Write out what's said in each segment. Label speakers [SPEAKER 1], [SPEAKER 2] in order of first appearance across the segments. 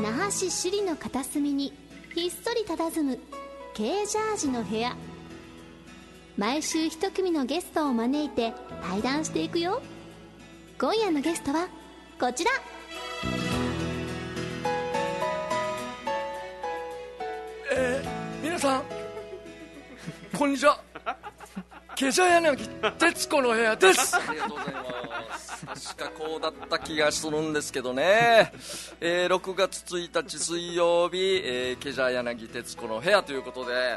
[SPEAKER 1] 那覇市首里の片隅にひっそり佇む K ジャージの部屋。毎週一組のゲストを招いて対談していくよ。今夜のゲストはこちら。
[SPEAKER 2] 皆さんこんにちは。ケジャ柳徹子の部屋です。
[SPEAKER 3] ありがとうございます。確かこうだった気がするんですけどね、6月1日水曜日、ケジャ柳徹子の部屋ということで、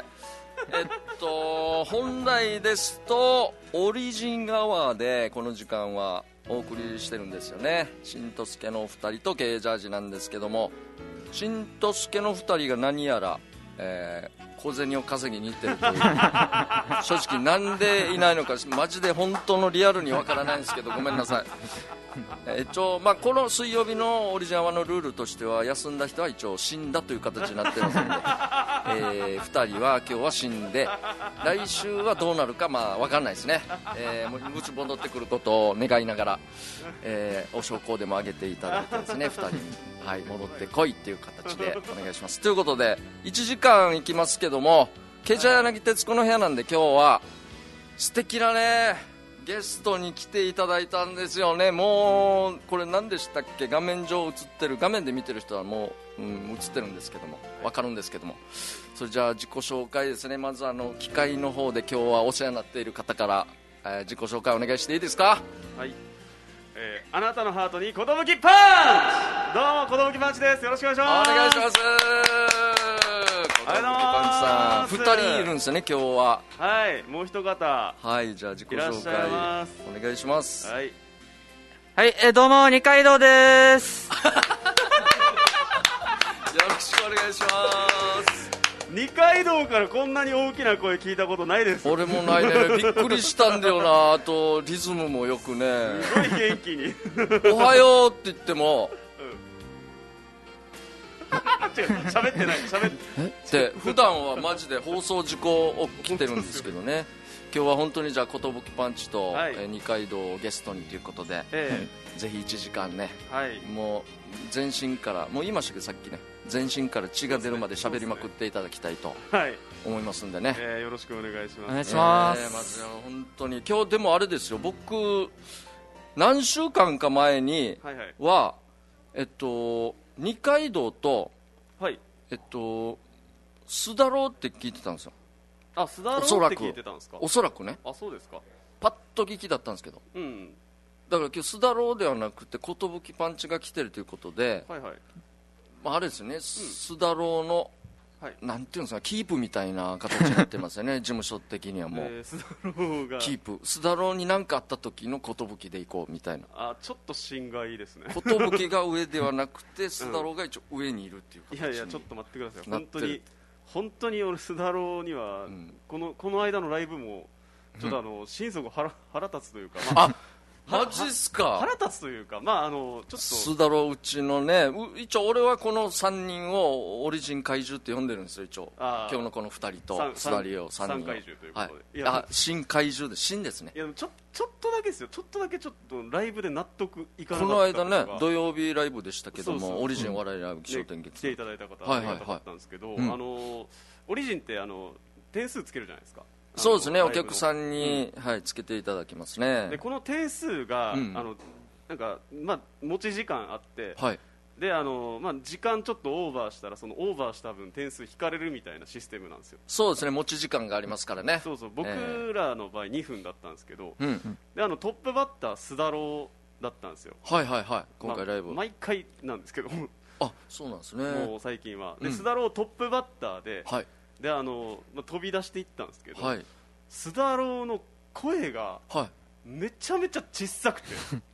[SPEAKER 3] 本来ですとオリジンアワーでこの時間はお送りしてるんですよね。新とすけのお二人とケージャージなんですけども、新とすけの二人が何やら、小銭を稼ぎに行ってるという正直なんでいないのかマジで本当のリアルにわからないんですけど、ごめんなさい。この水曜日のオリジナルのルールとしては、休んだ人は一応死んだという形になってますので、2人は今日は死んで、来週はどうなるか分かんないですね。むち戻ってくることを願いながら、お焼香でもあげていただいてですね、2人に、戻ってこいっていう形でお願いします。ということで1時間いきますけども、ケジャ柳徹子の部屋なんで、今日は素敵なねゲストに来ていただいたんですよね。もうこれ何でしたっけ、画面上映ってる、画面で見てる人はもう、映ってるんですけども分かるんですけども、それじゃあ自己紹介ですね。まず機械の方で今日はお世話になっている方から、自己紹介お願いしていいですか。
[SPEAKER 4] はい、あなたのハートに寿パンチ。どうも寿パンチです。よろしくお願いします。
[SPEAKER 3] お願いします。寿パンチさん2人いるんですよね今日は。
[SPEAKER 4] はい、もう一方。
[SPEAKER 3] はい、じゃあ自己紹介お願いします。
[SPEAKER 4] はい、
[SPEAKER 5] はい、どうも二階堂です
[SPEAKER 3] よろしくお願いします。
[SPEAKER 4] 二階堂からこんなに大きな声聞いたことないです。
[SPEAKER 3] 俺もないね。びっくりしたんだよな。あとリズムもよくね、
[SPEAKER 4] すごい元気に
[SPEAKER 3] おはようって言っても
[SPEAKER 4] 違う、喋ってない。喋って
[SPEAKER 3] 普段はマジで放送事故起きてるんですけどね。今日は本当にじゃあ寿パンチと、二階堂をゲストにということで、ぜひ1時間ね、もう全身から、もう言いましたけどさっきね、全身から血が出るまで喋りまくっていただきたいと思いますんでね、
[SPEAKER 4] よろしくお願いします。
[SPEAKER 5] お願いします。
[SPEAKER 3] まず本当に今日でもあれですよ、僕何週間か前には、二階堂と須田郎って聞いてたんですよ。
[SPEAKER 4] あ、須田郎って聞いてたんですか。
[SPEAKER 3] おそらくね。
[SPEAKER 4] あ、そうですか。
[SPEAKER 3] パッと聞きだったんですけど、だから今日須田郎ではなくて寿パンチが来てるということで、あれですよね、須田郎のなんていうんですか、キープみたいな形になってますよね事務所的にはもう、
[SPEAKER 4] 須田郎が
[SPEAKER 3] キープ、須田郎に何かあった時の寿でいこうみたいな。
[SPEAKER 4] ちょっと心外いいですね。
[SPEAKER 3] 寿が上ではなくて須田郎が一応上にいるっていう形に。
[SPEAKER 4] いやちょっと待ってください。本当に俺須田郎には、この間のライブもちょっと心底腹立つというか、
[SPEAKER 3] マジっすか。
[SPEAKER 4] 腹立つというか、ちょっと
[SPEAKER 3] 須田郎うちのね、一応俺はこの3人をオリジン怪獣って呼んでるんですよ。一応今日のこの2人と須田理央3人
[SPEAKER 4] 怪獣ということで、
[SPEAKER 3] 新怪獣で、新ですね。
[SPEAKER 4] いやちょっとだけですよ。ちょっとだけライブで納得いかなかった。
[SPEAKER 3] この間ね土曜日ライブでしたけども、オリジン笑いライブ気象点結
[SPEAKER 4] 来ていただいた方ありがたかったんですけど、オリジンって点数つけるじゃないですか。
[SPEAKER 3] そうですね、お客さんに、つけていただきますね。
[SPEAKER 4] でこの点数が、なんか持ち時間あって、で時間ちょっとオーバーしたら、そのオーバーした分点数引かれるみたいなシステムなんですよ。
[SPEAKER 3] そうですね、持ち時間がありますからね。
[SPEAKER 4] そう僕らの場合2分だったんですけど、でトップバッター須田郎だったんですよ。
[SPEAKER 3] 今回ライブ、
[SPEAKER 4] 毎回なんですけど
[SPEAKER 3] あ、そうなんですね。
[SPEAKER 4] もう最近はで須田郎トップバッターで、で飛び出していったんですけど、須田郎の声がめちゃめちゃ小さくて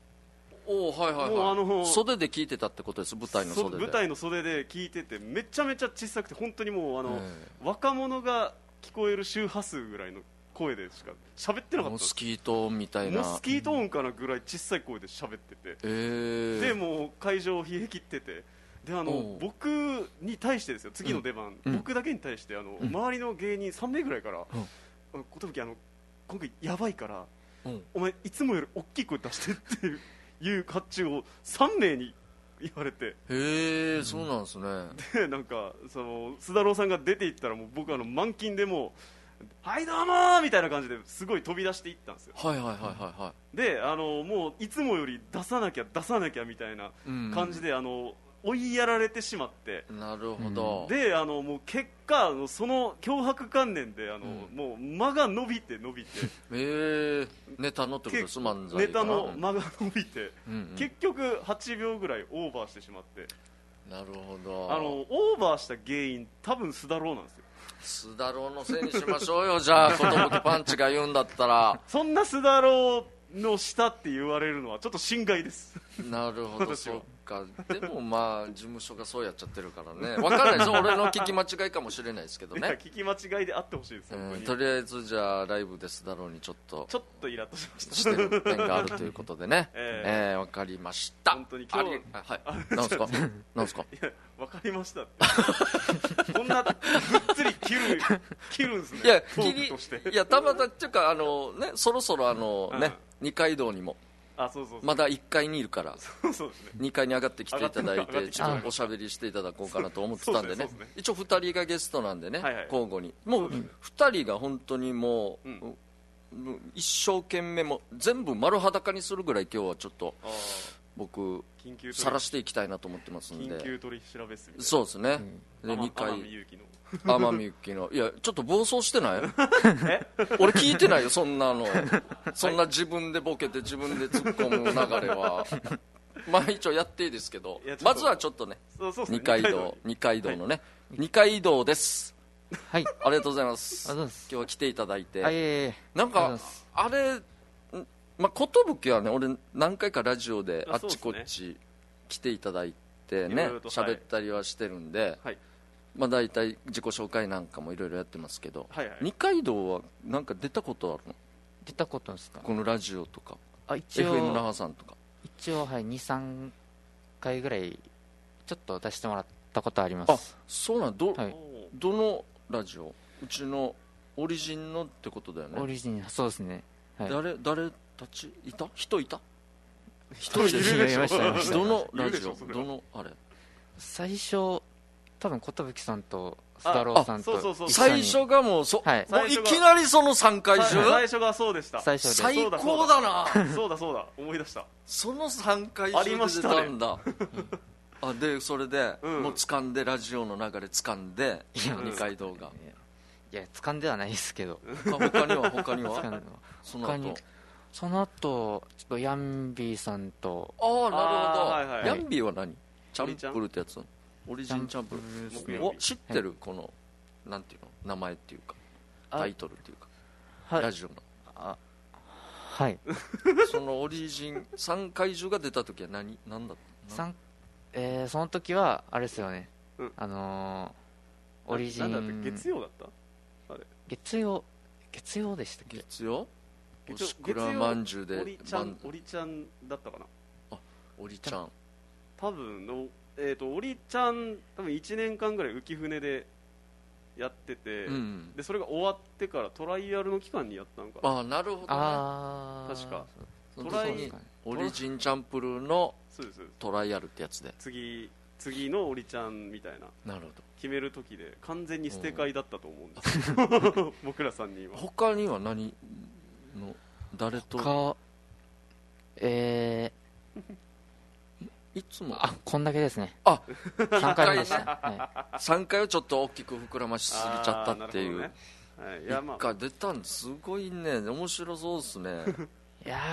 [SPEAKER 3] 袖で聞いてたってことです。舞台の袖で。
[SPEAKER 4] 舞台の袖で聞いてて、めちゃめちゃ小さくて、本当にもう若者が聞こえる周波数ぐらいの声でしか喋ってなかったんです。
[SPEAKER 3] モスキート音みたいな、
[SPEAKER 4] モスキート音かなぐらい小さい声で喋ってて、でもう会場を冷え切ってて、で僕に対してですよ、次の出番、僕だけに対して周りの芸人3名ぐらいから「寿今回やばいから、お前いつもより大きい声出して」っていう発注を3名に言われて、
[SPEAKER 3] へえ、そうなんですね。
[SPEAKER 4] でなんかその須田郎さんが出て行ったらもう僕満勤でもうはいどうもーみたいな感じですごい飛び出していったんですよ。
[SPEAKER 3] はいはいはいはいはい。
[SPEAKER 4] でもういつもより出さなきゃみたいな感じで、追いやられてしまって、
[SPEAKER 3] なるほど。
[SPEAKER 4] でもう結果その脅迫観念でもう間が伸びて
[SPEAKER 3] ネタのってことです、漫才
[SPEAKER 4] ネタの間が伸びて、結局8秒ぐらいオーバーしてしまって、
[SPEAKER 3] なるほど。
[SPEAKER 4] オーバーした原因多分須田郎なんですよ。
[SPEAKER 3] 須田郎のせいにしましょうよじゃあ寿パンチが言うんだったら。
[SPEAKER 4] そんな須田郎の下って言われるのはちょっと心外です。
[SPEAKER 3] なるほど、そっか。でもまあ事務所がそうやっちゃってるからね、分かんないです俺の聞き間違いかもしれないですけどね。
[SPEAKER 4] 聞き間違いであってほしいです、
[SPEAKER 3] とりあえずじゃあライブですだろうにちょっと
[SPEAKER 4] イラッとしました
[SPEAKER 3] してる点があるということでね。分かりました。
[SPEAKER 4] 本当に今日
[SPEAKER 3] はい、なんすかなんすか。
[SPEAKER 4] いや分かりましたってこんなぐっつり切るんですね。
[SPEAKER 3] いや
[SPEAKER 4] トークとして
[SPEAKER 3] いやたまたっていうかね、そろそろね、二階堂にも
[SPEAKER 4] そう
[SPEAKER 3] まだ1階にいるから
[SPEAKER 4] そうですね、
[SPEAKER 3] 2階に上がってきていただいてちょっとおしゃべりしていただこうかなと思ってたんでね。一応2人がゲストなんでね、交互にもう2人が本当にもう一生懸命も全部丸裸にするぐらい今日はちょっと僕晒していきたいなと思ってますんで。
[SPEAKER 4] 緊急取り調べ室みたいな。
[SPEAKER 3] そうですね、で2回天海祐希のいやちょっと暴走してない俺聞いてないよそんなのそんな自分でボケて自分で突っ込む流れはまあ一応やっていいですけど、まずはちょっとね二階堂のね、二階堂です。
[SPEAKER 5] はい、
[SPEAKER 3] ありがとうございます。今日は来ていただいて、なんかあれまあ寿はね俺何回かラジオであっちこっち来ていただいてね喋ったりはしてるんで、まあ大体自己紹介なんかもいろいろやってますけど、二階堂はなんか出たことあるの？
[SPEAKER 5] 出たことですか？こ
[SPEAKER 3] のラジオとか
[SPEAKER 5] 一応
[SPEAKER 3] FM 那覇さんとか
[SPEAKER 5] 一応はい2,3回ぐらいちょっと出してもらったことあります。
[SPEAKER 3] あ、そうなんどのラジオ？うちのオリジンのってことだよね。
[SPEAKER 5] オリジン、そうですね、
[SPEAKER 3] 誰たちいた？人いた？
[SPEAKER 4] 人いるでしょ。
[SPEAKER 3] どのラジオ？どのあれ？
[SPEAKER 5] 最初多分寿さんと須田郎さんと
[SPEAKER 3] 最初がもうもういきなりその3回中
[SPEAKER 4] 最初がそうでした。
[SPEAKER 3] 最高だな。
[SPEAKER 4] そうだ思い出した。
[SPEAKER 3] その3回中で出たんだ。でそれでもう掴んでラジオの流れ掴んで二階堂が
[SPEAKER 5] いや掴んではないですけど
[SPEAKER 3] 他には
[SPEAKER 5] その後ちょっとヤンビーさんと
[SPEAKER 3] なるほど。ヤンビーは何？チャンプルってやつ？オリジンチャンプルを知ってるこのなんていうの名前っていうかタイトルっていうかラジオの
[SPEAKER 5] はい
[SPEAKER 3] そのオリジン3回中が出た時は何だった？
[SPEAKER 5] その時はあれですよね、オリジン
[SPEAKER 4] なんだって月曜だった？あれ
[SPEAKER 5] 月曜でしたっけ？
[SPEAKER 3] 月曜おしくらまんじゅうで
[SPEAKER 4] オリちゃんだったかな。
[SPEAKER 3] オリちゃん
[SPEAKER 4] 多分のオリちゃん多分1年間ぐらい浮舟でやってて、でそれが終わってからトライアルの期間にやったのかな。
[SPEAKER 3] なるほどね。
[SPEAKER 4] 確か
[SPEAKER 3] オリジンチャンプルーのトライアルってやつで
[SPEAKER 4] 次のオリちゃんみたいな決める時で完全に捨て替えだったと思うんですよ僕ら3人は。
[SPEAKER 3] 他には何の誰といつも
[SPEAKER 5] こんだけですね。
[SPEAKER 3] 3回でした、3回をちょっと大きく膨らましすぎちゃったっていう。1回出たんですごいね。面白そうですね。
[SPEAKER 5] いや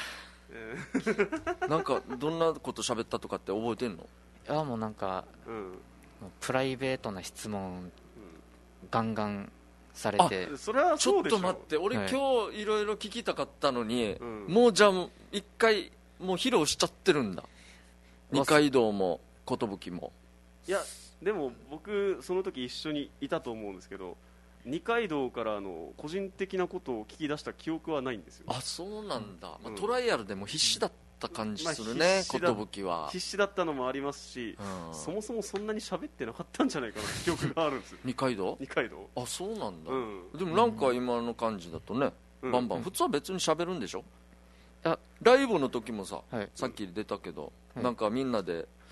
[SPEAKER 3] なんかどんなこと喋ったとかって覚えてんの？
[SPEAKER 5] いやもうなんか、プライベートな質問、ガンガンされて。
[SPEAKER 4] それはそうでしょ。
[SPEAKER 3] ちょっと待って、俺、今日いろいろ聞きたかったのに、もうじゃあ1回もう披露しちゃってるんだ。二階堂も寿も。
[SPEAKER 4] いやでも僕その時一緒にいたと思うんですけど、二階堂から個人的なことを聞き出した記憶はないんですよ。
[SPEAKER 3] そうなんだ。トライアルでも必死だった感じするね、寿は。
[SPEAKER 4] 必死だったのもありますし、そもそもそんなに喋ってなかったんじゃないかなって記憶があるんですよ。
[SPEAKER 3] 二階堂そうなんだ。でもなんか今の感じだとね、バンバン普通は別に喋るんでしょ？ライブの時もさっき出たけど、なんかみんなで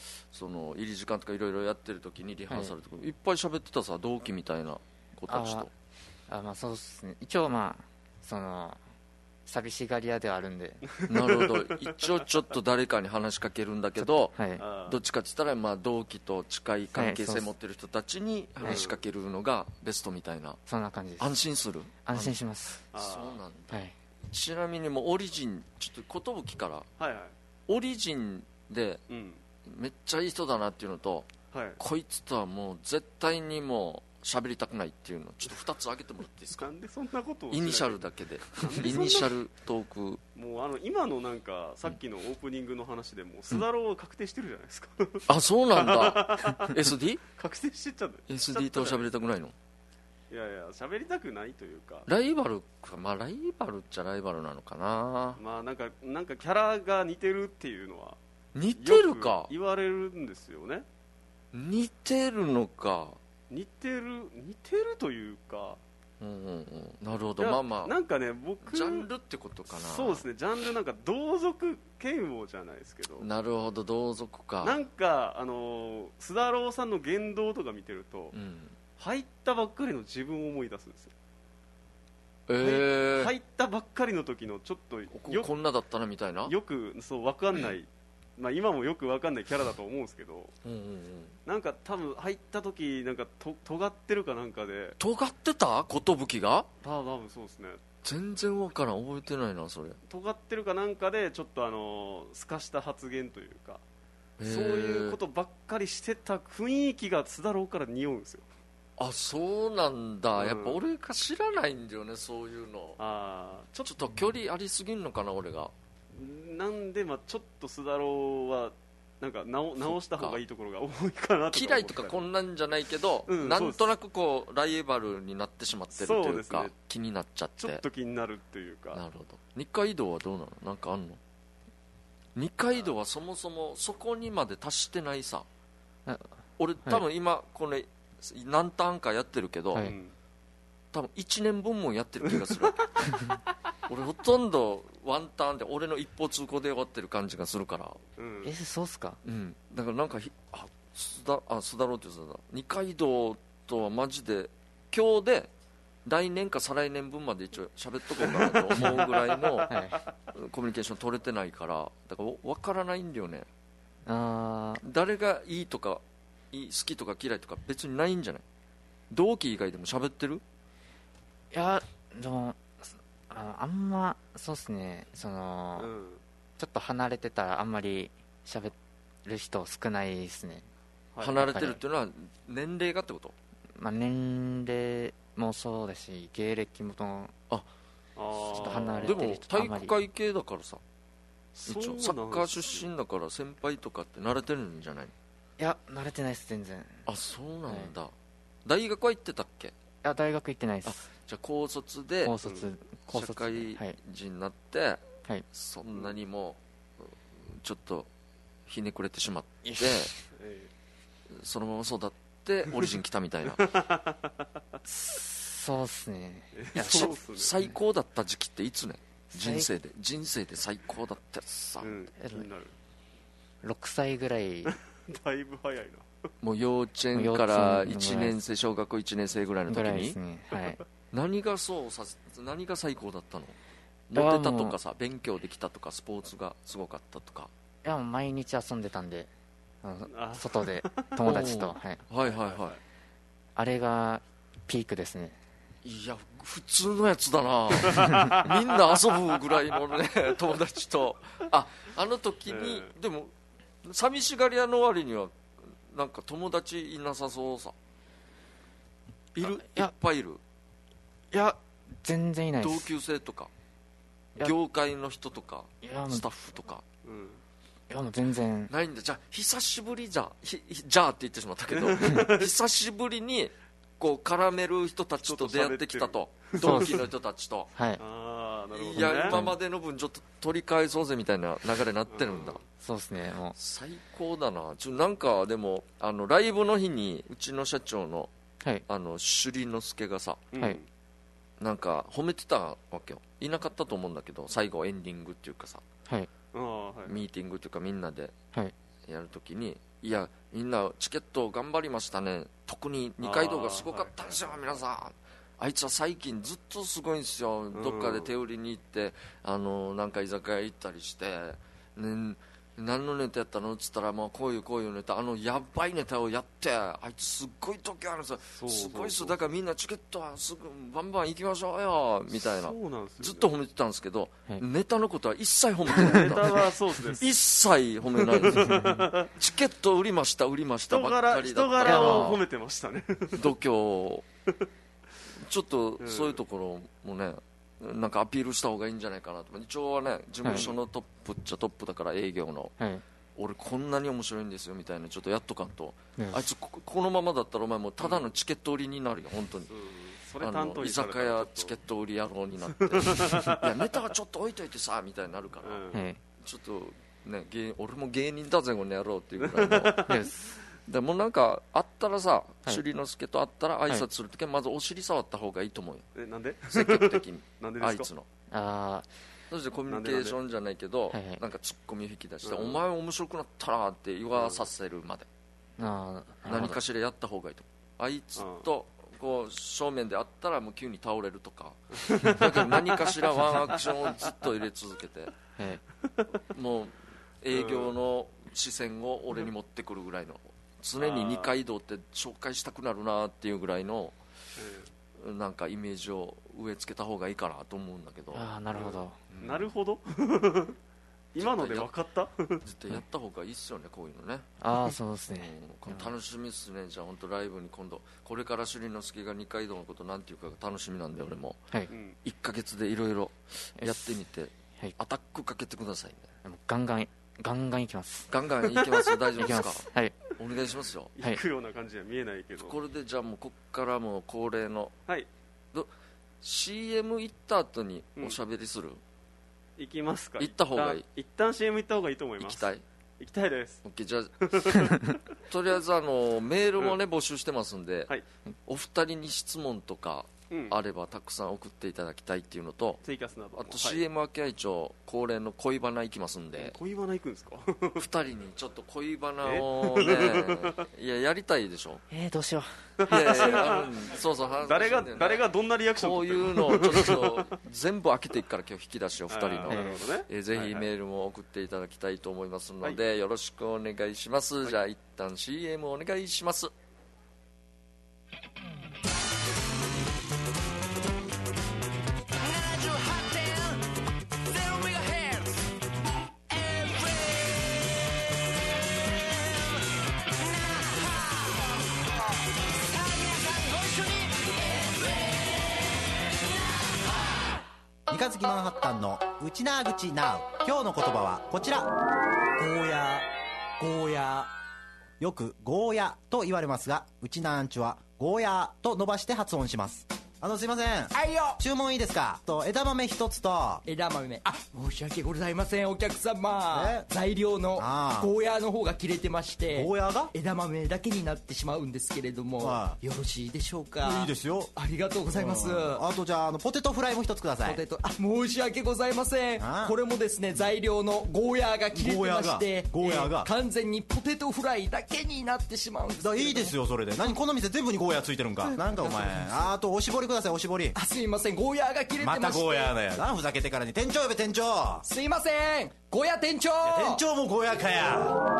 [SPEAKER 3] その入り時間とかいろいろやってる時にリハーサルとか、いっぱい喋ってたさ、同期みたいな子たちと。
[SPEAKER 5] まあそうですね、一応まあその寂しがり屋ではあるんで
[SPEAKER 3] なるほど、一応ちょっと誰かに話しかけるんだけど、
[SPEAKER 5] はい、
[SPEAKER 3] どっちかって言ったらまあ同期と近い関係性持ってる人たちに話しかけるのがベストみたいな。
[SPEAKER 5] そんな感じです。
[SPEAKER 3] 安心する。
[SPEAKER 5] 安心します。
[SPEAKER 3] そうなんだ、
[SPEAKER 5] はい、
[SPEAKER 3] ちなみにもうオリジン、ちょっと寿から、
[SPEAKER 4] はいはい、
[SPEAKER 3] オリジンで
[SPEAKER 4] うん
[SPEAKER 3] めっちゃいい人だなっていうのと、
[SPEAKER 4] はい、
[SPEAKER 3] こいつとはもう絶対にもう喋りたくないっていうのをちょっと2つ挙げてもらっていいですか。
[SPEAKER 4] なんでそんなことを
[SPEAKER 3] イニシャルだけでイニシャルトーク。
[SPEAKER 4] もう今のなんかさっきのオープニングの話でもうスダロー確定してるじゃないですか、
[SPEAKER 3] あ、そうなんだSD?
[SPEAKER 4] 確定してっちゃう
[SPEAKER 3] SD と喋りたくないの。
[SPEAKER 4] いやいや喋りたくないというか、
[SPEAKER 3] ライバルか、まあライバルっちゃライバルなのかな。
[SPEAKER 4] まあなんかキャラが似てるっていうのは
[SPEAKER 3] 似てるか、
[SPEAKER 4] 言われるんですよね。
[SPEAKER 3] 似てるのか、
[SPEAKER 4] 似てるというか、
[SPEAKER 3] うんうんうん、なるほど。まあまあ
[SPEAKER 4] なんかね、僕
[SPEAKER 3] ジャンルってことかな。
[SPEAKER 4] そうですね、ジャンルなんか同族嫌悪じゃないですけど、
[SPEAKER 3] なるほど、同族か。
[SPEAKER 4] なんかスダローさんの言動とか見てると、
[SPEAKER 3] うん、
[SPEAKER 4] 入ったばっかりの自分を思い出すんですよ。入ったばっかりの時のちょっと
[SPEAKER 3] こんなだったなみたいな、
[SPEAKER 4] よくそう分かんない、まあ、今もよく分かんないキャラだと思うんですけど、
[SPEAKER 3] うんうんうん、
[SPEAKER 4] なんか多分入った時なんか尖ってるかなんかで。
[SPEAKER 3] 尖ってた？寿が
[SPEAKER 4] 多分そうですね、
[SPEAKER 3] 全然分からん、覚えてないなそれ。
[SPEAKER 4] 尖ってるかなんかでちょっとすかした発言というか、そういうことばっかりしてた雰囲気がスダローから匂うんですよ。
[SPEAKER 3] あ、そうなんだ、やっぱ俺が知らないんだよね、そういうの。ちょっと距離ありすぎんのかな、俺が。
[SPEAKER 4] なんで、まあ、ちょっとスダローはなんか直した方がいいところが多いかなとか。
[SPEAKER 3] 嫌いとかこんなんじゃないけど、なんとなくこうライバルになってしまってるというか、気になっちゃって
[SPEAKER 4] ちょっと気になるっていうか。
[SPEAKER 3] なるほど。二階堂はどうなの？なんかあんの？二階堂はそもそもそこにまで達してないさ。俺多分今これ何ターンかやってるけど、多分1年分もやってる気がする俺ほとんどワンターンで俺の一方通行で終わってる感じがするから、
[SPEAKER 5] そうっすか。
[SPEAKER 3] だからなんか須田郎って言うと二階堂とはマジで今日で来年か再来年分まで一応喋っとこうかなと思うぐらいのコミュニケーション取れてないから、だから分からないんだよね。誰がいいとか好きとか嫌いとか別にないんじゃない？同期以外でも喋ってる？
[SPEAKER 5] いやでもあんまそうっすね、その、ちょっと離れてたらあんまり喋る人少ないですね。
[SPEAKER 3] 離れてるっていうのは年齢がってこと？
[SPEAKER 5] まあ、年齢もそうだし芸歴もちょっと離れてる人とあんまり。
[SPEAKER 3] でも体育会系だからさ、一応サッカー出身だから先輩とかって慣れてるんじゃない？
[SPEAKER 5] いや慣れてないです全然。
[SPEAKER 3] あ、そうなんだ、大学は行ってたっけ？い
[SPEAKER 5] や大学行ってないです。
[SPEAKER 3] じゃあ高卒で社会人になって、そんなにもちょっとひねくれてしまってそのまま育ってオリジン来たみたいな
[SPEAKER 5] そうっすね。
[SPEAKER 3] 最高だった時期っていつね？人生で最高だったやつさ、
[SPEAKER 5] 6歳ぐらい
[SPEAKER 4] だいぶ早いな。
[SPEAKER 3] もう幼稚園から1年生、小学校1年生ぐらいの時に、何が最高だったの？モテたとかさ、勉強できたとか、スポーツがすごかったとか。
[SPEAKER 5] いやもう毎日遊んでたんで、外で友達とあれがピークですね。
[SPEAKER 3] いや普通のやつだなみんな遊ぶぐらいのね友達とあの時に、でも寂しがり屋の割にはなんか友達いなさそうさ。いっぱいいる？
[SPEAKER 5] いや全然いないです。
[SPEAKER 3] 同級生とか業界の人とかスタッフとか。
[SPEAKER 5] いやもう全然
[SPEAKER 3] ないんだ。じゃあ久しぶりじゃって言ってしまったけど久しぶりにこう絡める人たちと出会ってきたと、同期の人たちと、いや今までの分ちょっと取り返そうぜみたいな流れになってるんだ。
[SPEAKER 5] そうですね。もう
[SPEAKER 3] 最高だな。なんかでもライブの日にうちの社長の首里之助がさ、なんか褒めてたわけよ。いなかったと思うんだけど最後エンディングっていうかさ、ミーティングというかみんなでやるときに、いやみんなチケット頑張りましたね、特に二階堂がすごかったんですよ、皆さん。あいつは最近ずっとすごいんですよ、どっかで手売りに行ってなんか居酒屋行ったりして、ね、何のネタやったのって言ったら、こういうネタ、やばいネタをやって、あいつすっごい時あるんですよ、すごいっすよ、だからみんなチケットはすぐバンバン行きましょうよみたいな、
[SPEAKER 4] そうなんですよね、
[SPEAKER 3] ずっと褒めてたんですけど、ネタのことは一切褒めてない。
[SPEAKER 4] ネタはそうですね、
[SPEAKER 3] 一切褒めないですよチケット売りましたばっかりだった。
[SPEAKER 4] 人柄を褒めてましたね
[SPEAKER 3] 度胸ちょっとそういうところもね、なんかアピールした方がいいんじゃないかなと。一応はね、事務所のトップっちゃトップだから、営業の、俺こんなに面白いんですよみたいな、ちょっとやっとかんと、あいつこのままだったらお前もうただのチケット売りになるよ、本当に。
[SPEAKER 4] それ担当
[SPEAKER 3] 居酒屋チケット売り野郎になっていやネタはちょっと置いといてさみたいになるから、ちょっとね、俺も芸人だぜこの野郎っていうぐらいのでもなんかあったらさ、朱里之助と会ったら挨拶するときはまずお尻触った方がいいと思うよ。
[SPEAKER 4] なんで
[SPEAKER 3] 積極的に
[SPEAKER 4] なんでですか、
[SPEAKER 3] あいつのそしてコミュニケーションじゃないけど、なんかツッコミを引き出して、お前面白くなったなって言わさせるまで、何かしらやった方がいいと思う。あいつとこう正面で会ったらもう急に倒れるとかだから何かしらワンアクションをずっと入れ続けてもう営業の視線を俺に持ってくるぐらいの、常に二階堂って紹介したくなるなっていうぐらいのなんかイメージを植え付けた方がいいかなと思うんだけど。
[SPEAKER 5] なるほど、
[SPEAKER 4] なるほど今ので分かった
[SPEAKER 3] 絶対やった方がいいっすよね、こういうのね。
[SPEAKER 5] そうですね、
[SPEAKER 3] 楽しみっすね。じゃあ本当ライブに今度、これから朱里之助が二階堂のことなんていうかが楽しみなんで、俺も1ヶ月でいろいろやってみて、アタックかけてくださいね。
[SPEAKER 5] ガンガンいきます。
[SPEAKER 3] ガンガンいきます。大丈夫ですか？
[SPEAKER 5] はい、
[SPEAKER 3] お願いしますよ。
[SPEAKER 4] 行くような感じには見えないけど、
[SPEAKER 3] これでじゃあもうこっからもう恒例の、CM 行った後におしゃべりする？
[SPEAKER 4] 行きますか？
[SPEAKER 3] 行った方がいい。
[SPEAKER 4] 一旦 CM 行った方がいいと思います。
[SPEAKER 3] 行
[SPEAKER 4] きたいです。
[SPEAKER 3] OK、 じゃあとりあえずメールもね、募集してますんで、お二人に質問とかあればたくさん送っていただきたいっていうのと、あと CM 明けは一応恒例の恋バナ行きますんで。
[SPEAKER 4] 恋バナ行くんですか
[SPEAKER 3] 二人にちょっと恋バナをねやりたいでしょ。
[SPEAKER 5] どうしよ
[SPEAKER 3] う。そう
[SPEAKER 4] 誰がどんなリアクション
[SPEAKER 3] こういうのをちょっと全部開けていくから、今日引き出しを二人の、ぜひメールも送っていただきたいと思いますので、よろしくお願いします。じゃあ一旦 CM お願いします。
[SPEAKER 6] 三日月マンハッタンのウチナー口ナウ。今日の言葉はこちら、ゴーヤーゴーヤー。よくゴーヤと言われますが、うちなーんちゅはゴーヤーと伸ばして発音します。すいません、
[SPEAKER 7] はいよ、
[SPEAKER 6] 注文いいですか？枝豆一つと。
[SPEAKER 7] 枝豆、申し訳ございませんお客様、材料のゴーヤーの方が切れてまして、
[SPEAKER 6] ゴーヤーが
[SPEAKER 7] 枝豆だけになってしまうんですけれども、よろしいでしょうか？
[SPEAKER 6] いいですよ。
[SPEAKER 7] ありがとうございます。
[SPEAKER 6] あとじゃあポテトフライも一つください。
[SPEAKER 7] 申し訳ございません。これもですね、材料のゴーヤーが切れてまして、完全にポテトフライだけになってしまうんですけれども。
[SPEAKER 6] いいですよ、それで。この店全部にゴーヤーついてるんか。なんかお前、あとおしぼりください、おしぼり。
[SPEAKER 7] すいません、ゴーヤーが切れてまして。
[SPEAKER 6] またゴーヤーだよ。ふざけてからに。店長呼べ、店長。
[SPEAKER 7] すいません、ゴーヤー店長。
[SPEAKER 6] 店長もゴーヤーかや。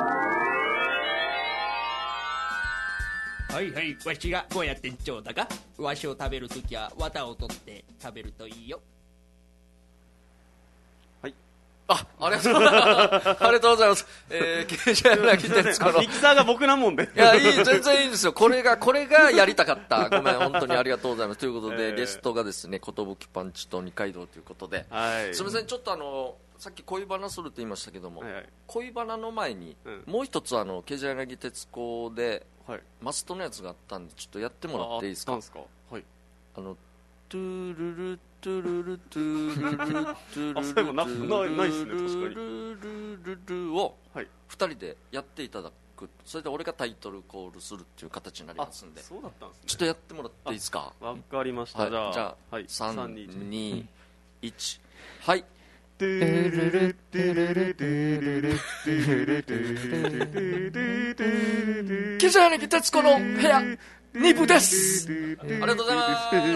[SPEAKER 7] はいはい、わしがゴーヤー店長だが、わしを食べるときは綿を取って食べるといいよ。
[SPEAKER 3] ありがとうございます。ありがとうございます。ケジャ柳徹子の
[SPEAKER 4] ミキサーが僕なもんで。
[SPEAKER 3] いや、全然いいんですよ。これがやりたかった。ごめん、本当にありがとうございます。ということで、ゲストがですね、寿パンチと二階堂ということで、すみません、ちょっとさっき恋バナするって言いましたけども、恋バナの前に、もう一つケジャ柳徹子で、マストのやつがあったんで、ちょっとやってもらっていいですか？トゥルルトゥルルトゥルルトゥルル
[SPEAKER 4] 最後ないっすね、確か
[SPEAKER 3] に。ルルを2人でやっていただく。それで俺がタイトルコールするっていう形になりますんで。
[SPEAKER 4] そうだったんですね。
[SPEAKER 3] ちょっとやってもらっていいですか？
[SPEAKER 4] わかりました。じゃあ
[SPEAKER 3] 3、2、1、はい。
[SPEAKER 2] ケジャ柳徹子の部屋2部です。
[SPEAKER 3] ありがとうございます。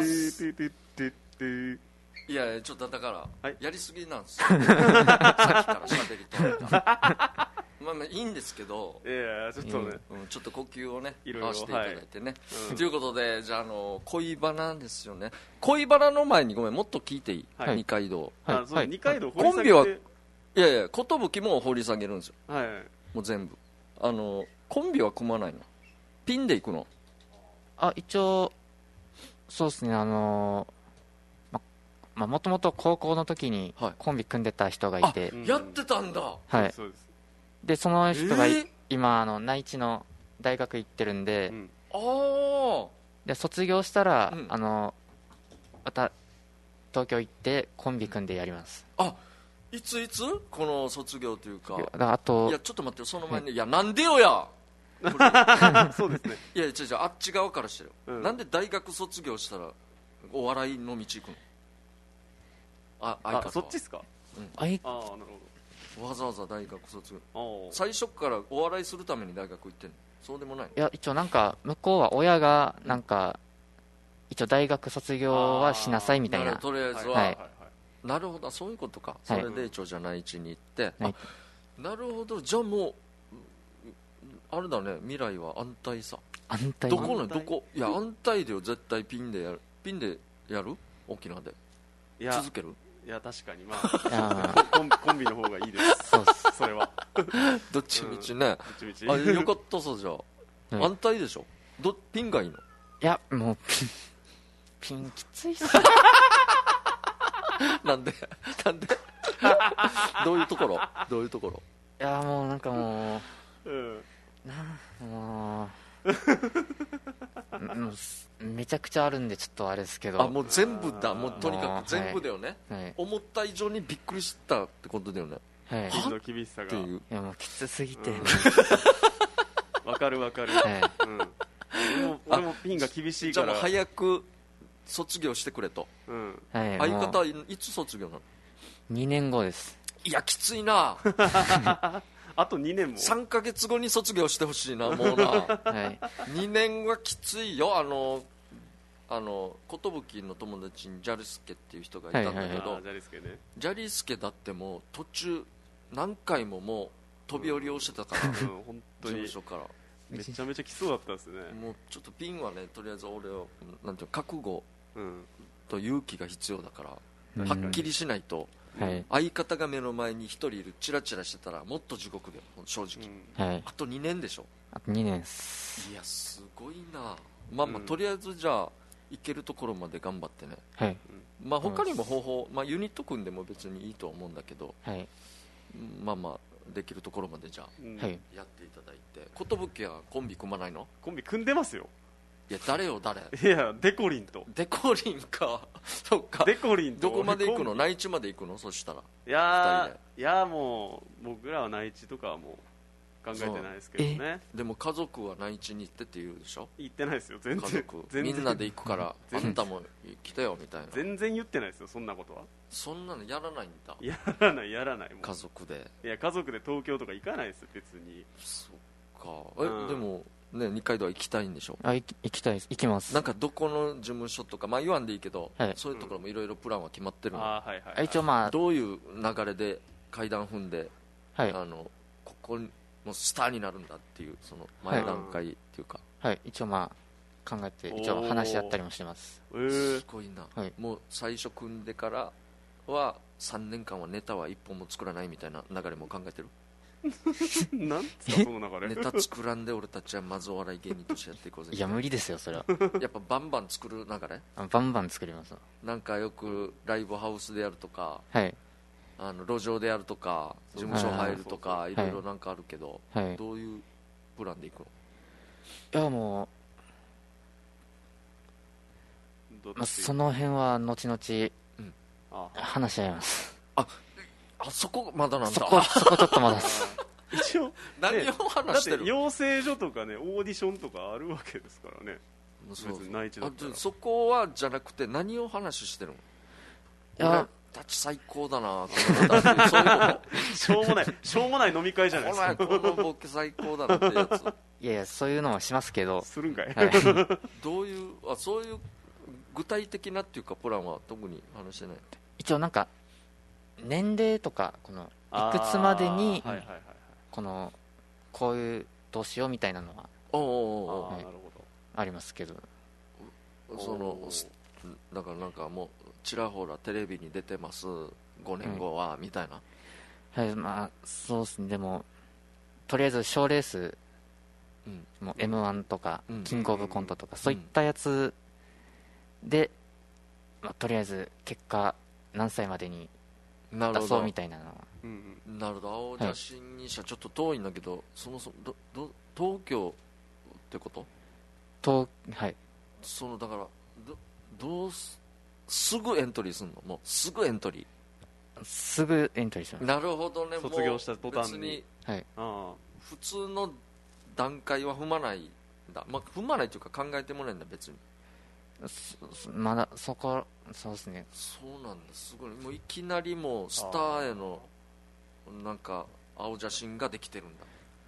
[SPEAKER 3] いやちょっとだから、やりすぎなんですよさっきから喋りとまあいいんですけど、
[SPEAKER 4] いやちょっとね、
[SPEAKER 3] ちょっと呼吸をね合わせていただいてね、ということでじゃあ恋バナですよね。恋バナの前にごめんもっと聞いていい、二階堂、
[SPEAKER 4] 二階堂
[SPEAKER 3] コンビはいやいや寿も掘り下げるんですよ、もう全部コンビは組まないの？ピンで行くの？
[SPEAKER 5] 一応そうですね、もともと高校の時にコンビ組んでた人がいて、
[SPEAKER 3] やってたんだ。
[SPEAKER 5] はい。でその人が今内地の大学行ってるんで、で卒業したら、また東京行ってコンビ組んでやります。
[SPEAKER 3] いつこの卒業というか。
[SPEAKER 5] あと
[SPEAKER 3] いやちょっと待って、その前に、いやなんでよや
[SPEAKER 4] そうですね。
[SPEAKER 3] いや違うあっち側からしてる、なんで大学卒業したらお笑いの道行くの？
[SPEAKER 4] そっちっすか？
[SPEAKER 3] なるほど。わざわざ大学卒業、最初からお笑いするために大学行ってんの？そうでもない？
[SPEAKER 5] いや一応なんか向こうは親がなんか一応大学卒業はしなさいみたいな、
[SPEAKER 3] とりあえずは、なるほど、そういうことか。それで一応じゃあ内地に行って、なるほど。じゃあもうあれだね、未来は安泰さ。
[SPEAKER 5] 安泰
[SPEAKER 3] どこのどこ？いや安泰だよ絶対。ピンでやる沖縄で続ける？
[SPEAKER 4] いや確かにコンビの方がいいです。そうそれは
[SPEAKER 3] どっちみちね。よかったさ。じゃあ安泰でしょ。ピンがいいの？
[SPEAKER 5] いやもうピンきついっす
[SPEAKER 3] なんでどういうところ？
[SPEAKER 5] いやもうなんかもう、めちゃくちゃあるんでちょっとあれですけど。
[SPEAKER 3] もう全部だ。もうとにかく全部だよね、思った以上にびっくりしたってことだよね。
[SPEAKER 4] ピンの厳しさが。い
[SPEAKER 5] やもうきつすぎて、
[SPEAKER 4] わかる、俺もピンが厳しいから。
[SPEAKER 3] じゃあもう早く卒業してくれと、相方いつ卒業なの
[SPEAKER 5] ？2年後です。
[SPEAKER 3] いやきついな
[SPEAKER 4] あと2年も
[SPEAKER 3] 3ヶ月後に卒業してほしいなもうな、2年はきついよ。寿の友達にジャリスケっていう人がいたんだけど、ジャリスケだってもう途中何回ももう飛び降りをしてたから、
[SPEAKER 4] 本当に
[SPEAKER 3] 事務所から
[SPEAKER 4] めちゃめちゃ来そうだったですね。
[SPEAKER 3] もうちょっとピンはね、とりあえず俺はなんていう覚悟と勇気が必要だから、はっきりしないと、相方が目の前に一人いるチラチラしてたらもっと地獄だよ正直、あと2年でしょ。
[SPEAKER 5] あと2年です。
[SPEAKER 3] いやすごいな。とりあえずじゃあ行けるところまで頑張ってね、他にも方法、ユニット組んでも別にいいと思うんだけど、できるところまでじゃあ、やっていただいて。寿はコンビ組まないの？
[SPEAKER 4] コンビ組んでますよ。
[SPEAKER 3] いや誰よ誰？
[SPEAKER 4] いやデコリンと。
[SPEAKER 3] デコリンかそっか。
[SPEAKER 4] デコリンと
[SPEAKER 3] どこまで行くの？内地まで行くの？そしたら
[SPEAKER 4] いやもう僕らは内地とかはもう考えてないですけどね。
[SPEAKER 3] でも家族は内地に行ってって言うでしょ？
[SPEAKER 4] 言ってないですよ全然。
[SPEAKER 3] 家族みんなで行くからあんたも来たよみたいな。
[SPEAKER 4] 全然言ってないですよそんなことは。
[SPEAKER 3] そんなのやらないんだ。
[SPEAKER 4] やらない
[SPEAKER 3] 家族で。
[SPEAKER 4] いや家族で東京とか行かないですよ別に。
[SPEAKER 3] そっか。でもね、二階堂は行きたいんでしょ？
[SPEAKER 5] 行きたいです。行きます。
[SPEAKER 3] なんかどこの事務所とか言わんでいいけど、そういうところもいろいろプランは決まってるの？
[SPEAKER 5] 一応
[SPEAKER 3] どういう流れで階段踏んで、ここもうスターになるんだっていうその前段階っていうか、
[SPEAKER 5] 一応考えて一応話し合ったりもしてます。
[SPEAKER 3] すごいな、もう最初組んでからは3年間はネタは1本も作らないみたいな流れも考えてる？
[SPEAKER 4] なんつうかその流れ。
[SPEAKER 3] ネタ作らんで俺たちはまずお笑い芸人としてやっていこうぜ。
[SPEAKER 5] いや無理ですよそれは。
[SPEAKER 3] やっぱバンバン作る流れ？
[SPEAKER 5] バンバン作ります。
[SPEAKER 3] なんかよくライブハウスでやるとか、路上でやるとか事務所入るとかいろいろなんかあるけど、どういうプランでいくの？
[SPEAKER 5] いやもう、その辺は後々話し合います。
[SPEAKER 3] そこまだなんだ。
[SPEAKER 5] そこちょっとまだ
[SPEAKER 4] 一応
[SPEAKER 3] 何を話してる？
[SPEAKER 4] だって養成所とかねオーディションとかあるわけですからね。そこはじゃなくて何を話してるの？
[SPEAKER 5] いや
[SPEAKER 3] たち最高だな
[SPEAKER 4] しょうもない飲み会じゃないですか。
[SPEAKER 3] このボケ最高だなってやつ。
[SPEAKER 5] いやそういうのはしますけど。
[SPEAKER 4] するんかい、
[SPEAKER 5] はい、
[SPEAKER 3] どういうそういう具体的なっていうかプランは特に話してない。
[SPEAKER 5] 一応なんか年齢とかこのいくつまでにこういうどうしようみたいなのはありますけど、
[SPEAKER 3] だからなんかもうちらほらテレビに出てます5年後は、みたいな。
[SPEAKER 5] はい、まあそうですね。でもとりあえず賞レース、もう M1 とか、キングオブコントとか、そういったやつで、まあ、とりあえず結果何歳までに出そうみたいなのは。
[SPEAKER 3] なるほど。青写真にちょっと遠いんだけど、そもそも東京ってこと？
[SPEAKER 5] はい。
[SPEAKER 3] だからすぐエントリーするの？もうすぐエントリー。
[SPEAKER 5] すぐエントリーします。
[SPEAKER 3] なるほどね。
[SPEAKER 4] 卒業した途端に。
[SPEAKER 5] はい。
[SPEAKER 3] 普通の段階は踏まないんだ。まあ踏まないというか考えてもないんだ別に。
[SPEAKER 5] まだそうですね。
[SPEAKER 3] そうなんだ。すごい。もういきなりもうスターへのなんか青写真ができてるんだ。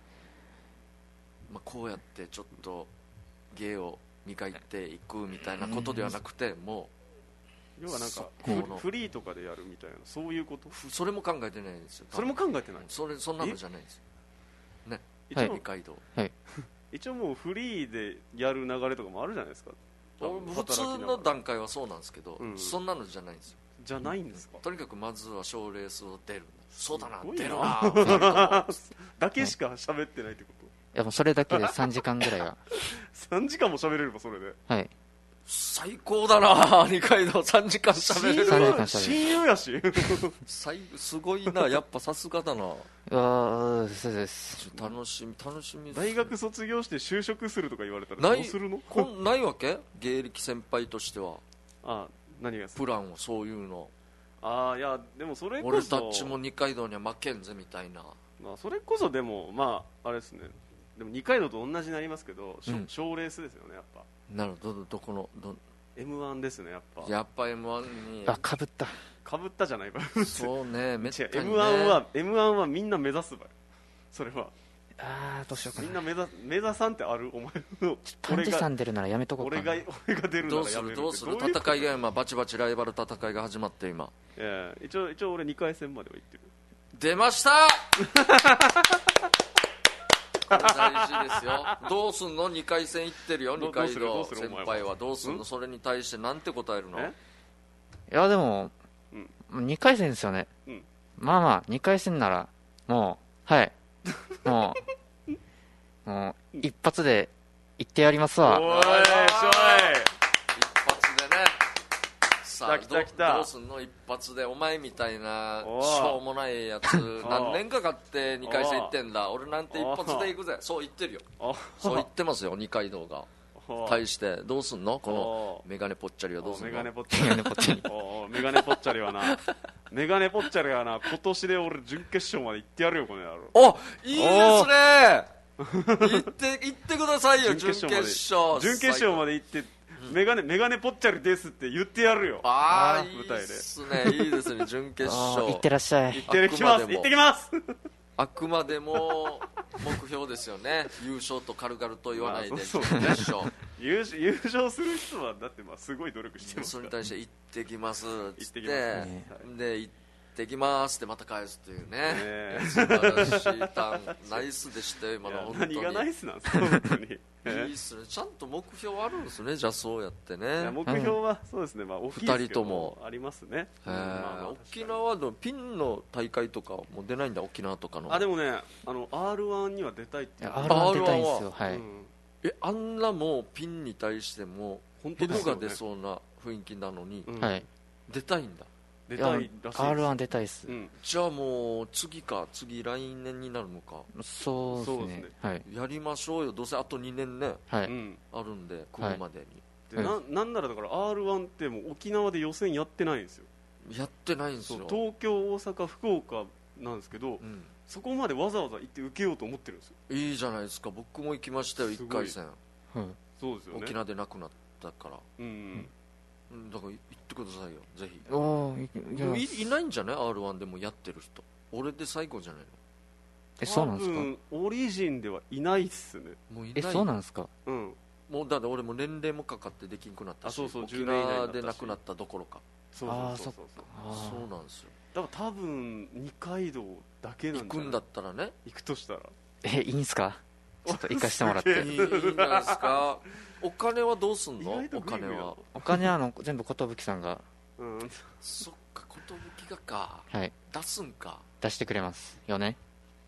[SPEAKER 3] まあこうやってちょっと芸を磨いていくみたいなことではなくて、も
[SPEAKER 4] う要はなんかフリーとかでやるみたいな、そういうこと。
[SPEAKER 3] それも考えてないんですよ。
[SPEAKER 4] それも考えてない。
[SPEAKER 3] そんなのじゃないんですよね。二階堂。
[SPEAKER 5] はい。
[SPEAKER 4] 一応もうフリーでやる流れとかもあるじゃないですか。
[SPEAKER 3] 普通の段階はそうなんですけど、そんなのじゃないんですよ。
[SPEAKER 4] じゃないんですか。
[SPEAKER 3] とにかくまずは賞レースを出るんだ。そうだな、出るな
[SPEAKER 4] だけしか喋ってないってこと。
[SPEAKER 5] いやもうそれだけで3時間ぐらいは
[SPEAKER 4] 3時間も喋れればそれで。
[SPEAKER 5] はい。
[SPEAKER 3] 最高だな。二階堂3時間喋れる。
[SPEAKER 4] 親友やし
[SPEAKER 3] すごいな。やっぱさすがだな。
[SPEAKER 5] そうです。
[SPEAKER 3] 楽しみ。
[SPEAKER 4] 大学卒業して就職するとか言われたらどうするの？
[SPEAKER 3] ないわけ？芸歴先輩としては。
[SPEAKER 4] 何が
[SPEAKER 3] プランをそういうの。
[SPEAKER 4] いやでもそれこそ
[SPEAKER 3] 俺たちも二階堂には負けんぜみたいな。
[SPEAKER 4] まあそれこそでもあれですね。でも二階堂と同じになりますけど、賞レースですよねやっぱ。
[SPEAKER 3] なるほど。どこの
[SPEAKER 4] M1 ですねやっぱ。
[SPEAKER 5] か
[SPEAKER 3] M1
[SPEAKER 5] ぶ
[SPEAKER 4] ったじゃないか。
[SPEAKER 3] そうね。めっちゃ
[SPEAKER 4] M1 はみんな目指すばよ。それは。
[SPEAKER 5] どうしようかな。
[SPEAKER 4] みんな目指さんってある？お前の
[SPEAKER 5] 丹治さん出るならやめとこうかな。
[SPEAKER 4] 俺が出るならやめる。
[SPEAKER 3] どうする戦いが今バチバチライバル戦いが始まって今。
[SPEAKER 4] 一応俺2回戦までは行ってる。
[SPEAKER 3] 出ましたこれ大事ですよ。どうすんの？2回戦行ってるよ。二階堂先輩はどうすんの？それに対してなんて答えるの？
[SPEAKER 5] いやでも、2回戦ですよね。まあ2回戦ならもうはいもう一発で行ってやりますわ。
[SPEAKER 4] おい
[SPEAKER 3] 一発でね。さあ
[SPEAKER 4] 来た
[SPEAKER 3] どうすんの？一発で。お前みたいなしょうもないやつ何年かかって2回戦行ってんだ。俺なんて一発で行くぜ。そう言ってるよ。そう言ってますよ二階堂が。対してどうすんの？このメガネぽっちゃりはどうすんの？
[SPEAKER 4] メガネぽっちゃりはな今年で俺準決勝まで行ってやるよこの野郎。
[SPEAKER 3] いいですね。行ってくださいよ。準決
[SPEAKER 4] 勝まで行ってメガネぽっちゃりですって言ってやるよ。
[SPEAKER 3] 舞台で。いいですね。準決勝
[SPEAKER 5] 行ってらっしゃい。
[SPEAKER 4] 行ってきます
[SPEAKER 3] あくまでも目標ですよね。優勝と軽々と言わないで、準決勝
[SPEAKER 4] 優勝する人はだってすごい努力してますから。
[SPEAKER 3] それに対して行ってきますってで行ってきますってまた返すというね。素晴らしいターン。ナイスでしたよ今の。本当に
[SPEAKER 4] 何がナイスなんですか本当に。
[SPEAKER 3] いいっすね。ちゃんと目標あるんですね。じゃあそうやってね。
[SPEAKER 4] 目標はそうですね。大きいですけど
[SPEAKER 3] 2人とも
[SPEAKER 4] ありますね。
[SPEAKER 3] 沖縄のピンの大会とかも出ないんだ。沖縄とかの。
[SPEAKER 4] でもねR1 には出たいって。
[SPEAKER 5] R1 出たいんですよ。はい。
[SPEAKER 3] あんなもうピンに対してもヘドが出そうな雰囲気なのに出たいんだ。
[SPEAKER 4] 出たいらしい。
[SPEAKER 5] R1 出たいっす。
[SPEAKER 3] じゃあもう次来年になるのか。
[SPEAKER 5] そうですね。
[SPEAKER 3] やりましょうよ。どうせあと2年ねあるんで来るまでに。
[SPEAKER 4] なんならだから R1 ってもう沖縄で予選やってないんですよ。
[SPEAKER 3] やってないんですよ。
[SPEAKER 4] 東京大阪福岡なんですけど、そこまでわざわざ行って受けようと思ってるんですよ。
[SPEAKER 3] いいじゃないですか。僕も行きましたよ1回戦。
[SPEAKER 4] そうですよね。
[SPEAKER 3] 沖縄で亡くなったから。 だから行ってくださいよ、ぜひ。
[SPEAKER 5] い
[SPEAKER 3] ないんじゃない R1 でもやってる人。俺で最後じゃないの？
[SPEAKER 5] そうなんですか？
[SPEAKER 4] 多分オリジンではいないっすね。
[SPEAKER 3] もういない。
[SPEAKER 5] そうなんですか？
[SPEAKER 3] うん。もうだって俺も年齢もかかってできんくなったし、
[SPEAKER 4] そうそう、
[SPEAKER 3] 沖縄で亡くなったどころか。
[SPEAKER 4] そうなんですよ。だから多分二階堂だけなんじゃない？
[SPEAKER 3] 行くんだったらね。
[SPEAKER 4] 行くとしたら。
[SPEAKER 5] いいんすか？ちょっと行かしてもらって。
[SPEAKER 3] いいんじゃないですか。お金はどうすんの？お金
[SPEAKER 5] は全部寿さんが。
[SPEAKER 3] そっか、寿がか。
[SPEAKER 5] はい。
[SPEAKER 3] 出すんか。
[SPEAKER 5] 出してくれますよね。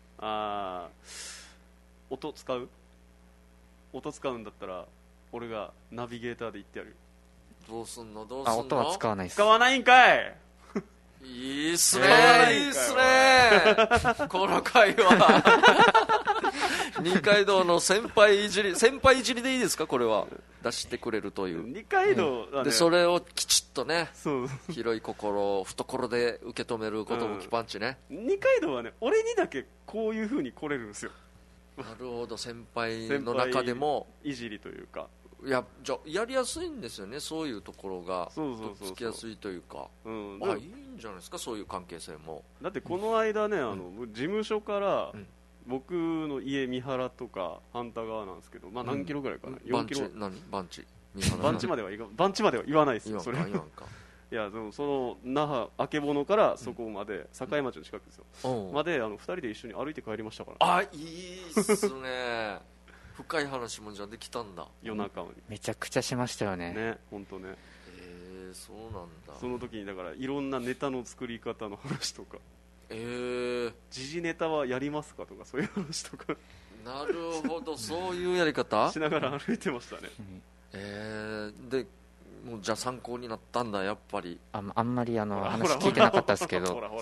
[SPEAKER 4] 音使うんだったら俺がナビゲーターで言ってやるよ。
[SPEAKER 3] どうすんの？
[SPEAKER 5] 音は使わないです。
[SPEAKER 4] 使わないんかい。
[SPEAKER 3] いいっすね、いいっすねこの会話二階堂の先輩いじりでいいですか？これは出してくれるという。
[SPEAKER 4] 二階堂だね。
[SPEAKER 3] でそれをきちっとね、広い心、懐で受け止める寿パンチね。
[SPEAKER 4] 二階堂はね、俺にだけこういう風に来れるんですよ。
[SPEAKER 3] なるほど、先輩の中でも
[SPEAKER 4] いじりというか、
[SPEAKER 3] じゃやりやすいんですよね、そういうところが。つきやすいというか、いいんじゃないですか、そういう関係性も。
[SPEAKER 4] だってこの間ね、事務所から僕の家三原とか反対側なんですけど、何キロぐらいかな、4キロ。
[SPEAKER 3] 番地
[SPEAKER 4] までは言わないですよ、それ。いや、その那覇曙からそこまで、境町の近くですよ、まで2人で一緒に歩いて帰りましたから。
[SPEAKER 3] いいっすね深い話もじゃできたんだ、
[SPEAKER 4] 夜中に。
[SPEAKER 5] めちゃくちゃしましたよね。
[SPEAKER 4] 本当ね。
[SPEAKER 3] そうなんだ。
[SPEAKER 4] その時にだからいろんなネタの作り方の話とか、時事ネタはやりますかとか、そういう話とか。
[SPEAKER 3] なるほど、そういうやり方
[SPEAKER 4] しながら歩いてましたね。
[SPEAKER 3] でもうじゃあ参考になったんだ、やっぱり。
[SPEAKER 5] あんまり話聞いてなかったですけど。
[SPEAKER 4] ほら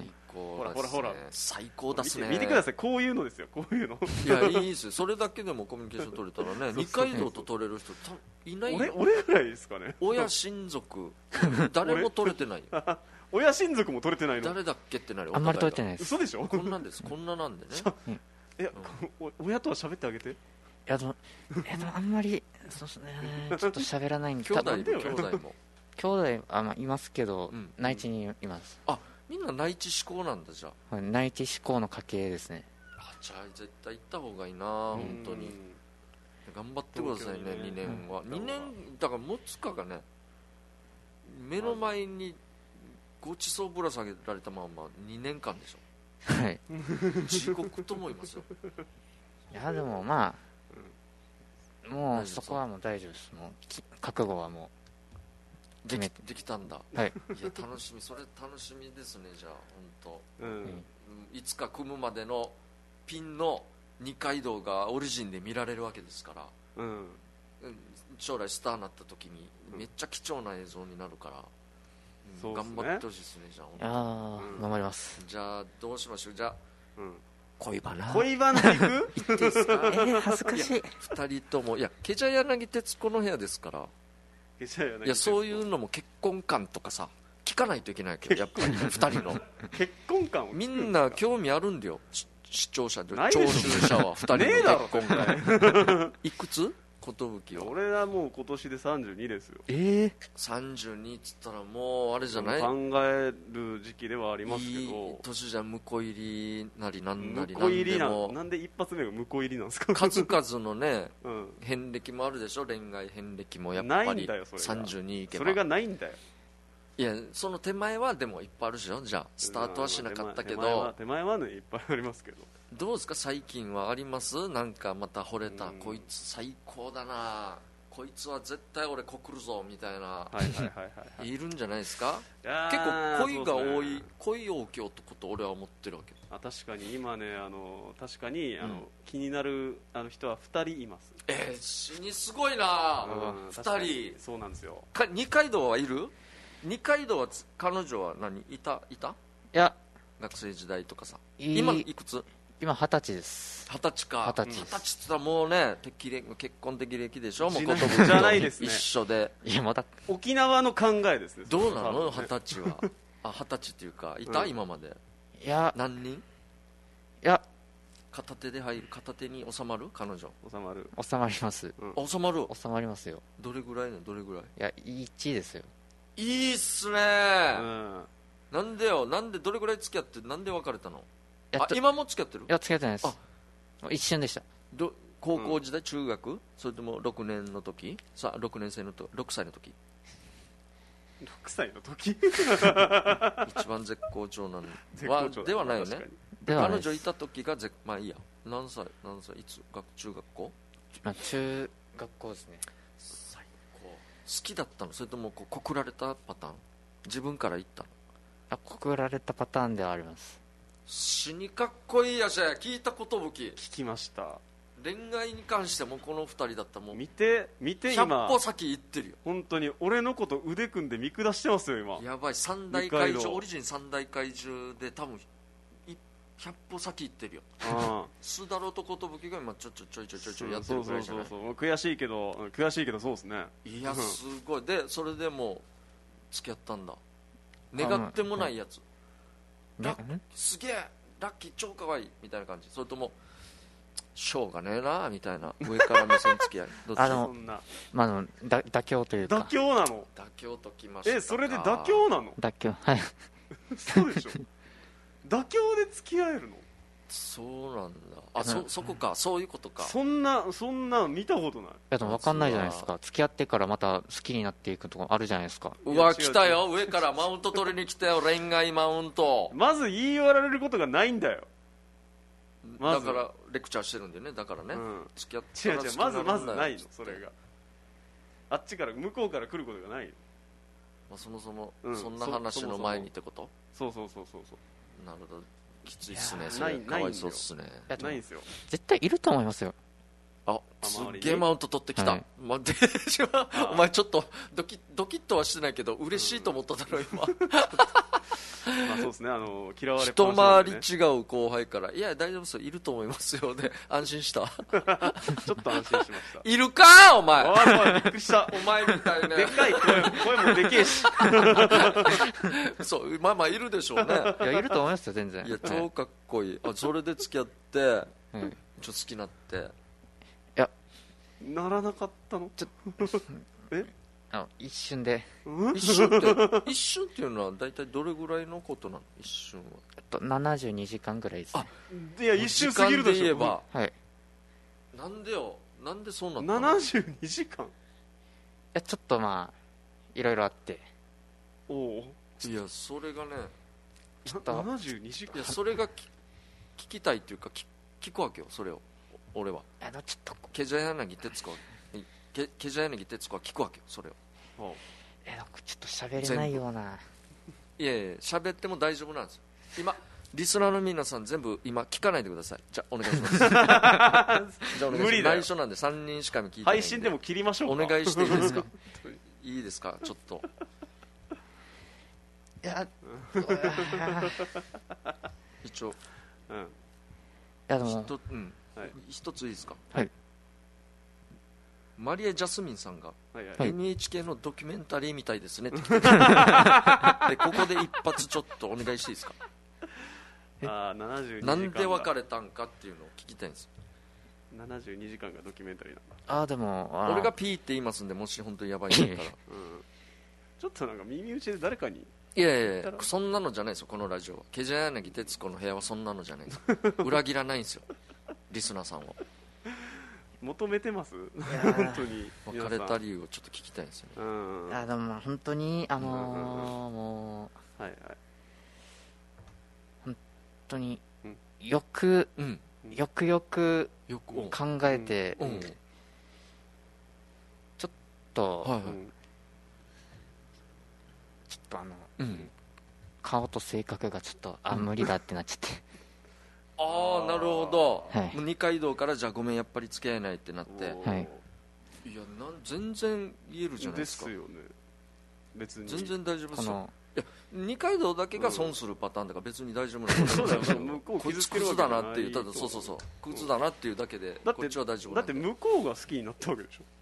[SPEAKER 3] 最高ですね。
[SPEAKER 4] 見てください、こういうのですよ、こういうの。
[SPEAKER 3] いや、いいですよ、それだけでもコミュニケーション取れたらね。二階堂と取れる人いないよ。
[SPEAKER 4] 俺ぐらいですかね。
[SPEAKER 3] 親親族誰も取れてないよ。
[SPEAKER 4] 親親族も取れてないの？
[SPEAKER 3] 誰だっけってなる。
[SPEAKER 5] あんまり取れてないです。
[SPEAKER 4] 嘘でしょ？
[SPEAKER 3] こんなんです、こんななんでね。
[SPEAKER 4] 親とは喋ってあげて。
[SPEAKER 5] でもあんまりそうですね、ちょっと喋らないんで。
[SPEAKER 3] 兄弟も
[SPEAKER 5] いますけど、内地にいます。
[SPEAKER 3] みんな内地志向なんだ。じゃ
[SPEAKER 5] あ内地志向の家系ですね。
[SPEAKER 3] じゃあ絶対行った方がいいな、本当に。頑張ってくださいね、2年は。2年だから持つかがね、目の前にごちそうぶら下げられたまま2年間でしょ。
[SPEAKER 5] はい
[SPEAKER 3] 地獄と思いますよ。
[SPEAKER 5] いや、でももうそこはもう大丈夫です。もう覚悟はもう
[SPEAKER 3] できたんだ。
[SPEAKER 5] はい。
[SPEAKER 3] いや、楽しみ、それ楽しみですね。じゃあ本当、いつか組むまでのピンの二階堂がオリジンで見られるわけですから、将来スターになった時にめっちゃ貴重な映像になるから、頑張ってほしいですね。じゃ
[SPEAKER 5] あ頑張ります。
[SPEAKER 3] じゃあどうしましょう。じゃあ
[SPEAKER 5] 恋バナ
[SPEAKER 4] 行く？言っていいですか？
[SPEAKER 5] 恥ずかしい。
[SPEAKER 3] 2人とも、いや、ケジャ柳徹子の部屋ですから、いや、そういうのも結婚観とかさ聞かないといけないけど、やっぱり2人の
[SPEAKER 4] 結婚観を
[SPEAKER 3] みんな興味あるんだよ、視聴者で、聴取者は2人の結婚観。いくつ？寿は。
[SPEAKER 4] 俺はもう今年で32ですよ。
[SPEAKER 3] 32っつったらもうあれじゃない？
[SPEAKER 4] 考える時期ではありますけど。い
[SPEAKER 3] い年じゃ婿入りなりなんなり
[SPEAKER 4] なんで一発目が婿入りなんですか？
[SPEAKER 3] 数々のね、遍歴もあるでしょ。恋愛遍歴もやっぱり32いけば。
[SPEAKER 4] それがないんだよ。
[SPEAKER 3] いや、その手前はでもいっぱいあるでしょ。じゃあスタートはしなかったけど、
[SPEAKER 4] 手前はねいっぱいありますけど。
[SPEAKER 3] どうですか、最近はあります？なんかまた惚れた、こいつ最高だな、こいつは絶対俺告るぞみたいな、いるんじゃないですか？結構恋が多い、恋多き男と俺は思ってるわけ。
[SPEAKER 4] 確かに今ね、確かに気になる人は2人います。
[SPEAKER 3] 死にすごいな、2人。
[SPEAKER 4] そうなんですよ。
[SPEAKER 3] 二階堂はいる？二階堂は彼女は何いた？
[SPEAKER 5] いや、
[SPEAKER 3] 学生時代とかさ。今いくつ？
[SPEAKER 5] 今20歳です。
[SPEAKER 3] 20歳か。20歳って言ったらもうね、結婚適齢期でしょ。もう
[SPEAKER 4] じゃないですね。
[SPEAKER 3] 一緒で。
[SPEAKER 5] いや、また
[SPEAKER 4] 沖縄の考えですね。
[SPEAKER 3] どうなの20歳は？20歳っていうか、いた？今まで。
[SPEAKER 5] いや、
[SPEAKER 3] 何人？
[SPEAKER 5] いや、
[SPEAKER 3] 片手で入る、片手に収まる、彼女
[SPEAKER 4] 収まる、
[SPEAKER 5] 収まります、
[SPEAKER 3] 収まる、
[SPEAKER 5] 収まりますよ。
[SPEAKER 3] どれぐらいの、どれぐらい？
[SPEAKER 5] いや、1位ですよ。
[SPEAKER 3] いいっすね、なんでよ、なんで、どれぐらい付き合って、なんで別れたの？今も付き合ってる？
[SPEAKER 5] いや、付き合ってないです。一瞬でした。
[SPEAKER 3] 高校時代、中学、それとも6年の時、さあ6年生のと6歳の時
[SPEAKER 4] 6歳の時
[SPEAKER 3] 一番絶好調なのはではないよね。彼女いた時がまあいいや。何歳いつ中学校？
[SPEAKER 5] 中学校ですね。
[SPEAKER 3] 最高。好きだったの？それとも告られたパターン？自分から言ったの？
[SPEAKER 5] 告られたパターンではあります。
[SPEAKER 3] 死にかっこいいやし、聞いたことぶき。
[SPEAKER 4] 聞きました。
[SPEAKER 3] 恋愛に関してもこの2人だったらもう
[SPEAKER 4] 見て今
[SPEAKER 3] 100歩先行ってるよ。
[SPEAKER 4] 本当に俺のこと腕組んで見下してますよ今。
[SPEAKER 3] やばい、三大怪獣、オリジン三大怪獣で多分100歩先行ってるよ。須田郎と寿が今ちょいやってるぐらいじゃない？
[SPEAKER 4] そう悔しいけどそうですね。
[SPEAKER 3] いやすごい。でそれでもう付き合ったんだ。願ってもないやつ、すげえラッキー超かわいいみたいな感じ？それともしょうがねえなみたいな上から目線付き合い？どっち？
[SPEAKER 5] 妥協というか。
[SPEAKER 4] 妥協なの？
[SPEAKER 3] 妥協ときましたか。
[SPEAKER 4] それで妥協なの？
[SPEAKER 5] 妥協、はい
[SPEAKER 4] そうでしょ妥協で付き合えるの？
[SPEAKER 3] そうなんだ。そこか、そういうことか。
[SPEAKER 4] そんな見たことない。い
[SPEAKER 5] やでも分かんないじゃないですか。付き合ってからまた好きになっていくとこあるじゃないですか。
[SPEAKER 3] うわ来たよ、上からマウント取りに来たよ恋愛マウント。
[SPEAKER 4] まず言い割られることがないんだよ。
[SPEAKER 3] だからレクチャーしてるんだよね。だからね、付き合ったら好きになるんだよ。
[SPEAKER 4] まずないの、それがあっちから向こうから来ることがないよ。
[SPEAKER 3] そもそもそんな話の前にってこと？
[SPEAKER 4] そうなる
[SPEAKER 3] ほど。きついっすね、それ。かわいそうっすね。
[SPEAKER 4] ないんですよ。
[SPEAKER 5] 絶対いると思いますよ。
[SPEAKER 3] すっげえマウント取ってきた、お前ちょっとドキッとはしてないけど嬉しいと思っただろ今
[SPEAKER 4] そうですね、嫌われっ
[SPEAKER 3] 一回り違う後輩からいや大丈夫ですよ、いると思いますよで安心した
[SPEAKER 4] ちょっと安心しました。
[SPEAKER 3] いるかお前。
[SPEAKER 4] おいびっくりした
[SPEAKER 3] お前みたいね。
[SPEAKER 4] でかい声もでけえし
[SPEAKER 3] そうまあいるでしょうね。
[SPEAKER 5] いやいると思いますよ全然。
[SPEAKER 3] いや超かっこいい。それで付き合って、ちょっと好きになって。
[SPEAKER 4] ならなかったの？
[SPEAKER 5] 一瞬で。
[SPEAKER 3] 一瞬っていうのは大体どれぐらいのことなの？一瞬は
[SPEAKER 5] 72時間ぐらいですね。
[SPEAKER 4] いや一瞬過ぎるでしょ。
[SPEAKER 5] はい。
[SPEAKER 3] なんでよ、なんでそうなったの
[SPEAKER 4] ？72時間？い
[SPEAKER 5] やちょっといろいろあって。
[SPEAKER 3] いやそれがね、
[SPEAKER 4] 72時間。
[SPEAKER 3] いやそれが聞きたいっていうか聞くわけよ、それを。俺は
[SPEAKER 5] ちょっと
[SPEAKER 3] ケジャ柳徹子は聞くわけよ、それを。
[SPEAKER 5] ちょっと喋れないような。
[SPEAKER 3] いや喋っても大丈夫なんですよ。今リスナーの皆さん全部今聞かないでください。じゃあお願いしますじゃあお願いします。無理だよ、内緒なんで3人しか聞いてないんで
[SPEAKER 4] 配信でも切りましょうか。
[SPEAKER 3] お願いしていいですかいいですかちょっと。
[SPEAKER 5] いや
[SPEAKER 3] 一応
[SPEAKER 5] いやでも
[SPEAKER 3] 一ついいですか？
[SPEAKER 5] はい。
[SPEAKER 3] マリエ・ジャスミンさんが NHK のドキュメンタリーみたいですねってでここで一発ちょっとお願いしていいですか
[SPEAKER 4] ？72時間
[SPEAKER 3] なんで別れたんかっていうのを聞きたいんです。
[SPEAKER 4] 72時間がドキュメンタリーなんだ。
[SPEAKER 5] でも
[SPEAKER 3] 俺がピーって言いますんで、もし本当にやばいんだったら
[SPEAKER 4] ちょっとなんか耳打ちで誰かに。
[SPEAKER 3] いやそんなのじゃないですよこのラジオは。ケジャ柳徹子の部屋はそんなのじゃないです裏切らないんですよリスナーさんを。
[SPEAKER 4] 求めてます本当に。
[SPEAKER 3] 別れた理由をちょっと聞きたいんですよね。
[SPEAKER 5] でも本当にもう本当によく考えてちょっと顔と性格がちょっと無理だってなっちゃって。
[SPEAKER 3] なるほど、二階堂からじゃあごめんやっぱり付き合えないってなって。いや全然言えるじゃないですか。
[SPEAKER 4] ですよね、別に
[SPEAKER 3] 全然大丈夫ですよ。いや二階堂だけが損するパターンだから別に大丈夫なんですよ。こいつクズだなっていう、ただそうクズだなっていうだけでこっちは大丈夫。
[SPEAKER 4] だって向こうが好きになったわけでしょ。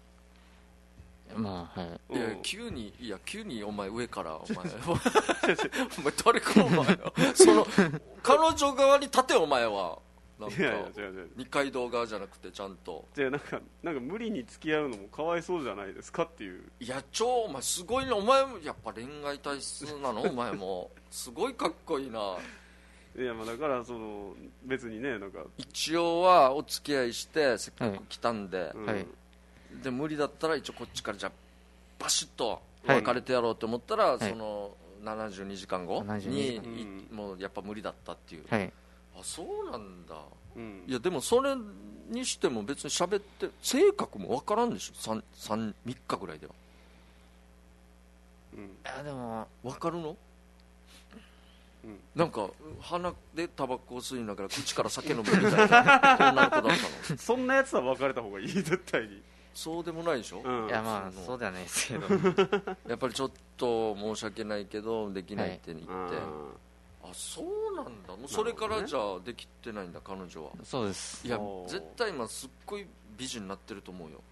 [SPEAKER 3] いや急にお前上からお前誰かお前その彼女側に立てお前はなんか
[SPEAKER 4] いやいや違う
[SPEAKER 3] 二階堂側じゃなくてちゃんと
[SPEAKER 4] じゃあなんか無理に付き合うのもかわいそうじゃないですかっていう。
[SPEAKER 3] いやお前すごいな、お前もやっぱ恋愛体質なのお前もすごいかっこいいな。
[SPEAKER 4] いやまあだから別にねなんか
[SPEAKER 3] 一応はお付き合いしてせっかく来たんで、
[SPEAKER 4] はい、
[SPEAKER 3] で無理だったら一応こっちからじゃあバシッと別れてやろうと思ったら、
[SPEAKER 5] はい、
[SPEAKER 3] その72時間後に、もうやっぱ無理だったっていう、
[SPEAKER 5] はい、
[SPEAKER 3] あそうなんだ、いやでもそれにしても別に喋って性格も分からんでしょ 3日ぐらいでは、
[SPEAKER 5] いやでも
[SPEAKER 3] 分かるの、なんか鼻でタバコを吸いながら口から酒飲むみたいな女の子だったの
[SPEAKER 4] そんなやつは別れた方がいい絶対に。
[SPEAKER 3] そうでもないでしょ、
[SPEAKER 5] いやまあそうではないですけど
[SPEAKER 3] やっぱりちょっと申し訳ないけどできないって言って、あそうなんだ、もうそれからじゃあできてないんだ彼女は。
[SPEAKER 5] そうです。
[SPEAKER 3] いや絶対今すっごい美人になってると思うよ。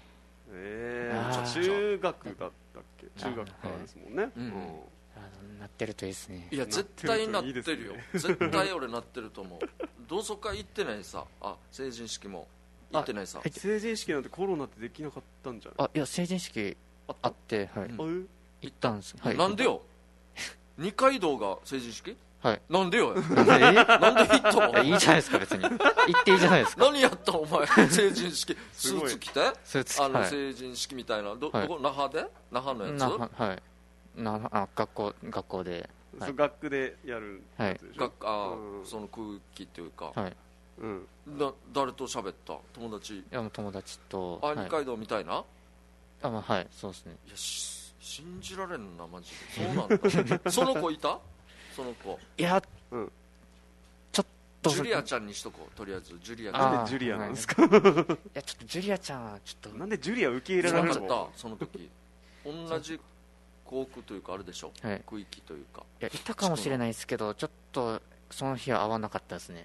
[SPEAKER 4] 中学だったっけ、中学からですもんね、
[SPEAKER 5] なってるといいですね。
[SPEAKER 3] いや絶対なってるよ、絶対俺なってると思う同窓会行ってないさ、成人式も行ってないさ。
[SPEAKER 4] 成人式なんてコロナってできなかったんじゃない？
[SPEAKER 5] いや成人式あって、はい、行ったんです。
[SPEAKER 3] なんでよ二階堂が成人式、
[SPEAKER 5] はい、
[SPEAKER 3] なんでよなんで行ったの
[SPEAKER 5] いいじゃないですか別に行っていいじゃないですか
[SPEAKER 3] 何やったお前成人式スーツ着て成人式みたいなどこ那覇のやつ、
[SPEAKER 5] はい学校で、
[SPEAKER 4] 学区でやるやつでしょ、
[SPEAKER 3] その空気っていうか、
[SPEAKER 5] はい、
[SPEAKER 3] 誰と喋った？友達？い
[SPEAKER 5] やもう友達と。
[SPEAKER 3] 二階堂みたいな？
[SPEAKER 5] はいそうですね。
[SPEAKER 3] いや信じられんなマジで。そうなんだその子いた？その子
[SPEAKER 5] いや、ちょっと
[SPEAKER 3] ジュリアちゃんにしとこう、とりあえずジュリアちゃん。
[SPEAKER 4] なんでジュリアなんですか？い
[SPEAKER 5] やちょっとジュリアちゃんはちょっと
[SPEAKER 4] なんでジュリア受け入れられる
[SPEAKER 3] の？その時同じ航空というかあれでしょ、区域というか。
[SPEAKER 5] いやいたかもしれないですけどちょっとその日は合わなかったですね。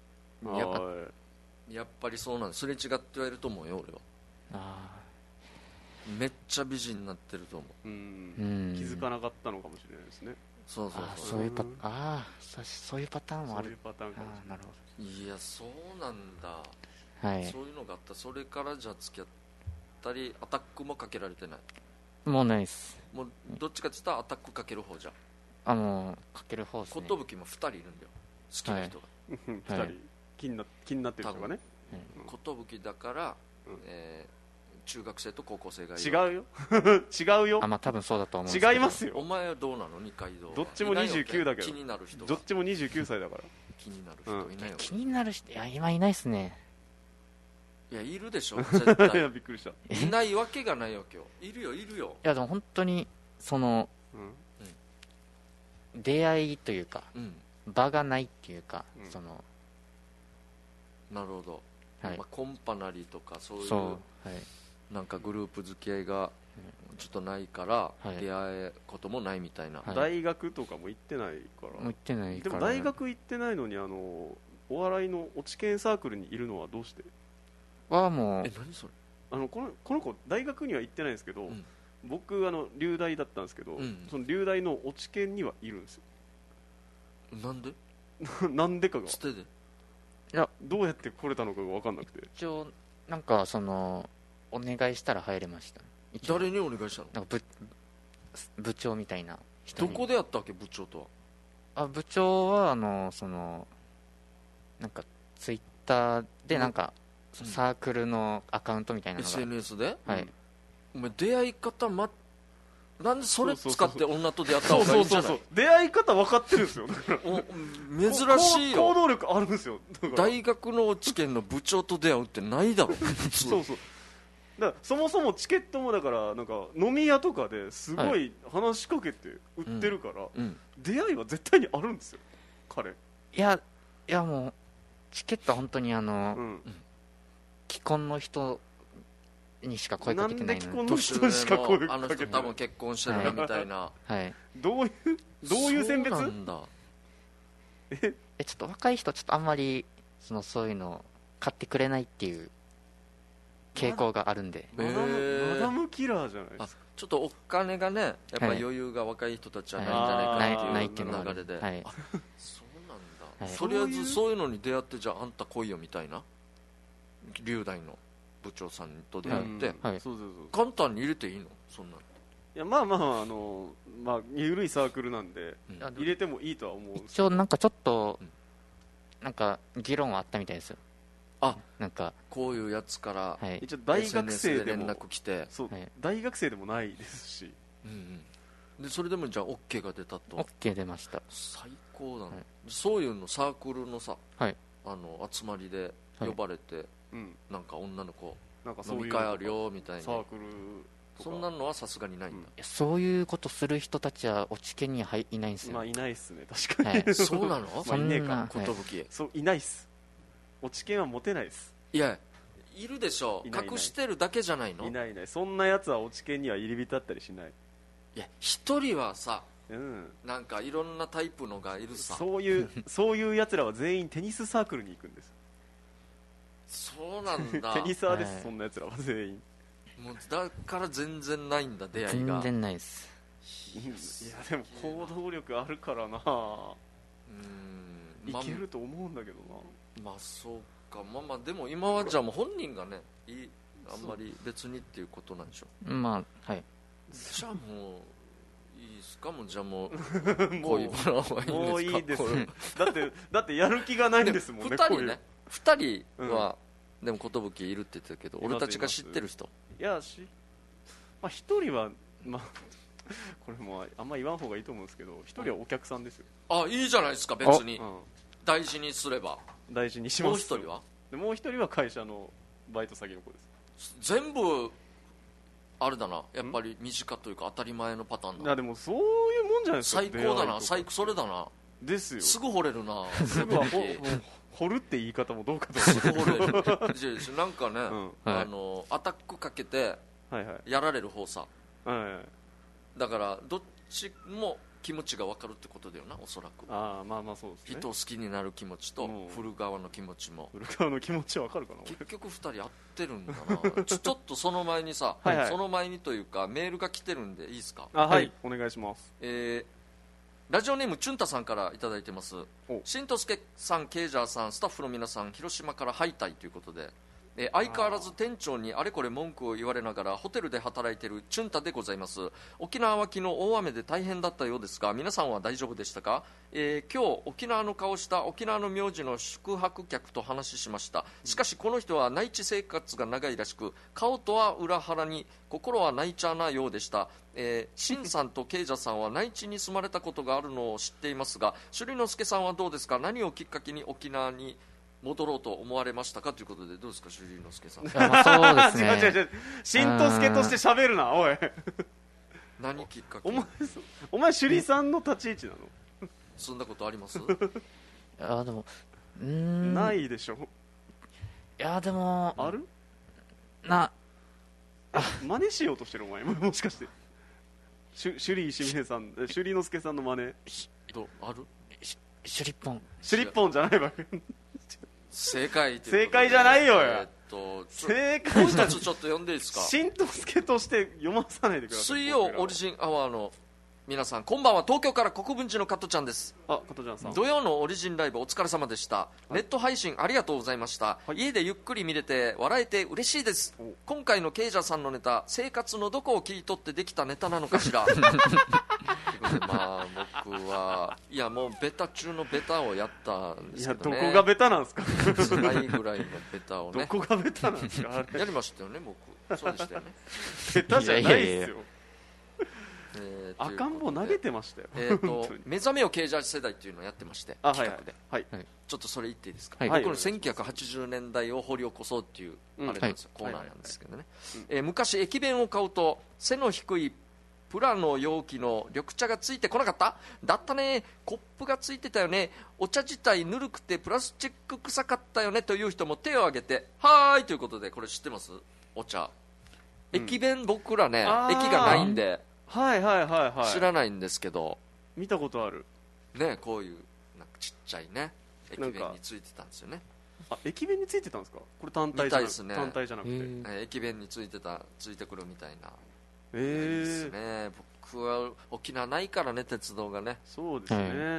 [SPEAKER 3] やっぱりそうなんです。すれ違ってはいると思うよ俺は。めっちゃ美人になってると思う。
[SPEAKER 4] 気づかなかったのかもしれないですね。
[SPEAKER 5] そういうパターンもある。
[SPEAKER 4] そういうパターンかもしれない。
[SPEAKER 3] なるほど。いやそうなんだ、そういうのがあった。それからじゃあ付き合ったりアタックもかけられてない？
[SPEAKER 5] もうないです。
[SPEAKER 3] もうどっちかって言ったらアタックかける方じゃん。
[SPEAKER 5] かける方ですね。
[SPEAKER 3] 寿も2人いるんだよ好きな人が、
[SPEAKER 4] 2人気になってる人がね。
[SPEAKER 3] 寿だから、中学生と高校生がいる。
[SPEAKER 4] 違うよ違うよ。
[SPEAKER 5] 多分そうだと思うんですけど。
[SPEAKER 4] 違いますよ。
[SPEAKER 3] お前はどうなの？二階堂
[SPEAKER 4] どっちも29だけど。
[SPEAKER 3] 気になる人
[SPEAKER 4] どっちも29歳だから。
[SPEAKER 3] 気になる人いないよ。
[SPEAKER 5] 気になる人、いや今いないですね。
[SPEAKER 3] いやいるでしょ絶対
[SPEAKER 4] いやびっくりした。
[SPEAKER 3] いないわけがないよ今日。いるよいるよ。
[SPEAKER 5] いやでも本当にその、出会いというか、場がないっていうか、その
[SPEAKER 3] なるほど、コンパナリーとかそういうなんかグループ付き合いがちょっとないから、出会えこともないみたいな。
[SPEAKER 4] 大学とかも行ってないから。
[SPEAKER 5] 行ってないから。
[SPEAKER 4] でも大学行ってないのにお笑いの落ち研サークルにいるのはどうして？
[SPEAKER 5] はもう
[SPEAKER 3] 何それ？
[SPEAKER 4] この子大学には行ってないんですけど、僕留大だったんですけど、その留大の落ち研にはいるんですよ。
[SPEAKER 3] なんで？
[SPEAKER 4] なんでかが。
[SPEAKER 3] つてで？
[SPEAKER 5] いや
[SPEAKER 4] どうやって来れたのかが分かんなくて。
[SPEAKER 5] 一応なんかお願いしたら入れました。
[SPEAKER 3] 誰にお願いしたの？
[SPEAKER 5] なんか部長みたいな人に。
[SPEAKER 3] どこでやったっけ部長とは？
[SPEAKER 5] 部長はなんかツイッターでなんか、サークルのアカウントみたいなのが
[SPEAKER 3] SNS で、
[SPEAKER 5] お
[SPEAKER 3] 前出会い方なんでそれ使って女と出会った方がいいんじゃない？
[SPEAKER 4] そう出会い方分かってるんですよ。
[SPEAKER 3] 珍しいよ。
[SPEAKER 4] 行動力あるんですよ。
[SPEAKER 3] 大学の落ち研の部長と出会うってないだろ
[SPEAKER 4] そうだからそもそもチケットもだからなんか飲み屋とかですごい話しかけて売ってるから、出会いは絶対にあるんですよ彼。
[SPEAKER 5] いやもうチケットは本当に既婚の人にしか声かけてないの。
[SPEAKER 4] なんで既婚の人にしか声かけてない？
[SPEAKER 3] あの人多分結婚してるなみたいな。
[SPEAKER 4] どういう選別？
[SPEAKER 3] そうなんだ。
[SPEAKER 5] ちょっと若い人ちょっとあんまりそういうの買ってくれないっていう傾向があるんで。
[SPEAKER 4] マダムキラーじゃないですか。
[SPEAKER 3] ちょっとお金がねやっぱ余裕が若い人たちはないんじゃないかなっていう流れで。そうなんだ。 とりあえずそういうのに出会って、じゃああんた来いよみたいな、龍大の部長さんと出会って、簡単に入れていいの、そんなの。
[SPEAKER 4] いや、まあまあ緩いサークルなんで、入れてもいいとは思う。
[SPEAKER 5] 一応なんかちょっとなんか議論はあったみたいですよ。なんか
[SPEAKER 3] こういうやつから、
[SPEAKER 4] 一応大学生でも
[SPEAKER 3] SNS で連絡来て、
[SPEAKER 4] 大学生でもないですし、
[SPEAKER 3] でそれでもじゃあ OK が出たと。
[SPEAKER 5] OK 出ました。
[SPEAKER 3] 最高だね、そういうのサークルのさ、集まりで呼ばれて、なんか女の子飲み会あるよみたいなサークルとか、そんなのはさすがにないんだ。
[SPEAKER 5] そういうことする人たちは落研にはいないんですよ。
[SPEAKER 4] まあいないっすね、確かに。
[SPEAKER 3] そうなの？
[SPEAKER 4] まあいねえか、
[SPEAKER 3] 寿。
[SPEAKER 4] そう、いないっす。落研はモテないっす。
[SPEAKER 3] いや、いるでしょ。隠してるだけじゃないの？
[SPEAKER 4] いないいない、そんなやつは落研には入り浸ったりしない。
[SPEAKER 3] いや、一人はさ、なんかいろんなタイプのがいるさ。
[SPEAKER 4] そういうやつらは全員テニスサークルに行くんです。
[SPEAKER 3] そうなんだ。
[SPEAKER 4] テニサーです、そんなやつらは全員。
[SPEAKER 3] もうだから全然ないんだ、出会いが。
[SPEAKER 5] 全然ないです。
[SPEAKER 4] いやでも行動力あるからな、いけると思うんだけどな。
[SPEAKER 3] まあそうか、まあでも今はじゃあもう本人がね、あんまり別にっていうことなんでしょ。
[SPEAKER 5] まあはい。
[SPEAKER 3] じゃあもういいですか、もうじゃあもう恋バナはいいですか。もういいです。
[SPEAKER 4] だってやる気がないんですもんね。
[SPEAKER 3] 2人は、でも寿いるって言ってたけど、俺たちが知ってる人。
[SPEAKER 4] いやまあ、1人は、まあ、これもあんま言わん方がいいと思うんですけど、1人はお客さんですよ。
[SPEAKER 3] いいじゃないですか、別に、大事にすれば。
[SPEAKER 4] 大事にします。
[SPEAKER 3] もう1人は？
[SPEAKER 4] もう1人は会社のバイト先の子です。
[SPEAKER 3] 全部あれだな、やっぱり身近というか当たり前のパターンだ。
[SPEAKER 4] いやでもそういうもんじゃないですか。
[SPEAKER 3] 最高だな、それだな。
[SPEAKER 4] ですよ。
[SPEAKER 3] すぐ惚れるな。
[SPEAKER 4] すぐは掘るって言い方もどうかと思う。
[SPEAKER 3] すぐ惚れる。なんかね、アタックかけてやられる方さ。だからどっちも気持ちが分かるってことだよな、おそらく。
[SPEAKER 4] まあそうですね。
[SPEAKER 3] 人を好きになる気持ちと振る側の気持ちも。
[SPEAKER 4] 振る側の気持ちは分かるかな。
[SPEAKER 3] 結局2人合ってるんだな。ちょっとその前にさ、その前にというかメールが来てるんでいいですか。
[SPEAKER 4] はい、お願いします。
[SPEAKER 3] ラジオネームチュンタさんからいただいてます。しんとすけさん、ケイジャーさん、スタッフの皆さん、広島からハイタイということで、相変わらず店長にあれこれ文句を言われながらホテルで働いているチュンタでございます。沖縄は昨日大雨で大変だったようですが、皆さんは大丈夫でしたか。今日沖縄の顔した沖縄の名字の宿泊客と話しました。しかしこの人は内地生活が長いらしく、顔とは裏腹に心は内チャーなようでした。シンさんとケイジャさんは内地に住まれたことがあるのを知っていますが、朱里之助さんはどうですか。何をきっかけに沖縄に戻ろうと思われましたかということで、どうですか、朱里之助さん。
[SPEAKER 5] そうですね。
[SPEAKER 4] 違うしんとすけとして喋るな、おい。
[SPEAKER 3] 何きっかけ。
[SPEAKER 4] お前朱里さんの立ち位置なの。
[SPEAKER 3] そんなことあります。
[SPEAKER 5] でも
[SPEAKER 4] ないでしょ。
[SPEAKER 5] いやでも
[SPEAKER 4] ある真似しようとしてる、お前もしかして。朱里石峰さん、朱里之助さんの真似
[SPEAKER 3] ある。
[SPEAKER 5] シュリッポン。
[SPEAKER 4] シュリッポンじゃないわけ。
[SPEAKER 3] 正解
[SPEAKER 4] じゃないよ。
[SPEAKER 3] 正解。もう一つちょっと読んでいいですか。
[SPEAKER 4] しんとすけとして読まさないでください。
[SPEAKER 3] 水曜オリジンアワーの皆さん、こんばんは。東京から国分寺の加トちゃんです。
[SPEAKER 4] 加トちゃんさん。
[SPEAKER 3] 土曜のオリジンライブお疲れ様でした。ネット配信ありがとうございました。家でゆっくり見れて笑えて嬉しいです。今回のケイジャーさんのネタ、生活のどこを切り取ってできたネタなのかしら。まあ僕はいやもうベタ中のベタをやったんですけどね。
[SPEAKER 4] いやどこがベタなんですか。
[SPEAKER 3] 辛いぐらいのベタをね。
[SPEAKER 4] どこがベタなんですか。
[SPEAKER 3] やりましたよね、僕。そうでしたよね。
[SPEAKER 4] ベタじゃないですよ。赤ん坊投げてましたよ。
[SPEAKER 3] 目覚めよケイジャー世代っていうのをやってまして、企画で、ちょっとそれ言っていいですか。僕の1980年代を掘り起こそうっていうあれなんですよ、コーナーなんですけどね。昔駅弁を買うと背の低いプラの容器の緑茶がついてこなかった。だったね。コップがついてたよね。お茶自体ぬるくてプラスチック臭かったよねという人も手を挙げてはーいということで、これ知ってます。お茶駅弁、僕らね駅がないんで知らないんですけど、
[SPEAKER 4] 見たことある
[SPEAKER 3] ね。こういうなんかちっちゃいね駅弁についてたんですよね。
[SPEAKER 4] 駅弁についてたんですか。これ単体じゃなくて、
[SPEAKER 3] 駅弁についてくるみたいな。ですね。僕は沖縄ないからね、鉄道がね。
[SPEAKER 4] そうですね。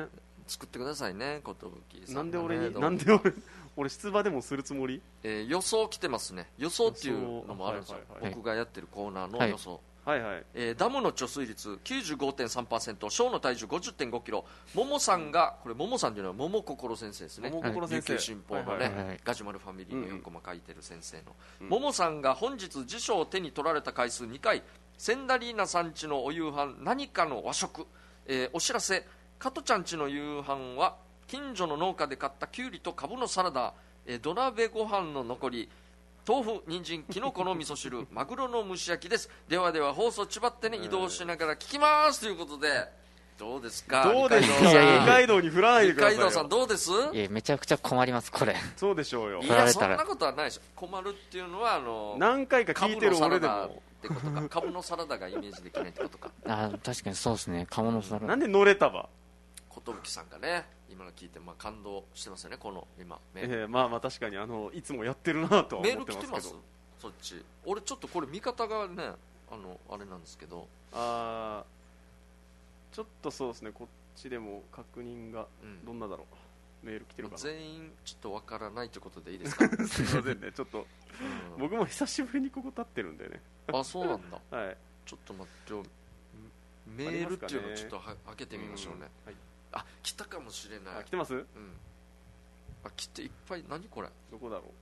[SPEAKER 3] 作ってくださいね、寿さん。
[SPEAKER 4] なんで俺俺出馬でもするつもり？
[SPEAKER 3] 予想来てますね。予想っていうのもあるんですよ、僕がやってるコーナーの予想。
[SPEAKER 4] はいはい。
[SPEAKER 3] ダムの貯水率 95.3%、 小の体重 50.5 キロ。ももさんが、これももさんというのは桃心先生ですね。
[SPEAKER 4] 桃心先生、
[SPEAKER 3] 琉球新報のね、ガジュマルファミリーの4コマ書いてる先生の、ももさんが本日辞書を手に取られた回数2回、センダリーナさんちのお夕飯何かの和食、お知らせ、加トちゃんちの夕飯は近所の農家で買ったきゅうりとかぶのサラダ、土鍋ご飯の残り、豆腐、人参、きのこの味噌汁、マグロの蒸し焼きです。ではでは放送ちばってね、移動しながら聞きますということで、どうですか？
[SPEAKER 4] どうですか？二階堂に振らないでくださいよ。
[SPEAKER 3] 二階堂さんどうです？
[SPEAKER 5] いや、めちゃくちゃ困ります、これ。
[SPEAKER 4] そうでしょうよ。
[SPEAKER 3] いや、そんなことはないでしょ。困るっていうのは
[SPEAKER 4] 何回か聞いてる俺でも
[SPEAKER 3] ってことか、カブのサラダがイメージできないってことか。
[SPEAKER 5] 確かにそうですね、カブのサラダ。
[SPEAKER 4] なんで乗れたば？
[SPEAKER 3] 寿さんがね、今の聞いて感動してますよね、この今
[SPEAKER 4] まあ確かにいつもやってるなとは思ってますけど。メール来てます？
[SPEAKER 3] そっち。俺ちょっとこれ見方がね、あれなんですけど、
[SPEAKER 4] ちょっとそうですね、こっちでも確認がどんなだろう、メール来てるかな。
[SPEAKER 3] 全員ちょっとわからないということでいいですか？
[SPEAKER 4] すいませんね、ちょっと僕も久しぶりにここ立ってるんでね。
[SPEAKER 3] あ、そうなんだ。
[SPEAKER 4] はい。
[SPEAKER 3] ちょっと待って、メールっていうのをちょっと開けてみましょうね。あ、来たかもしれない。
[SPEAKER 4] 来てます？
[SPEAKER 3] 来ていっぱい。何これ？
[SPEAKER 4] どこだろう。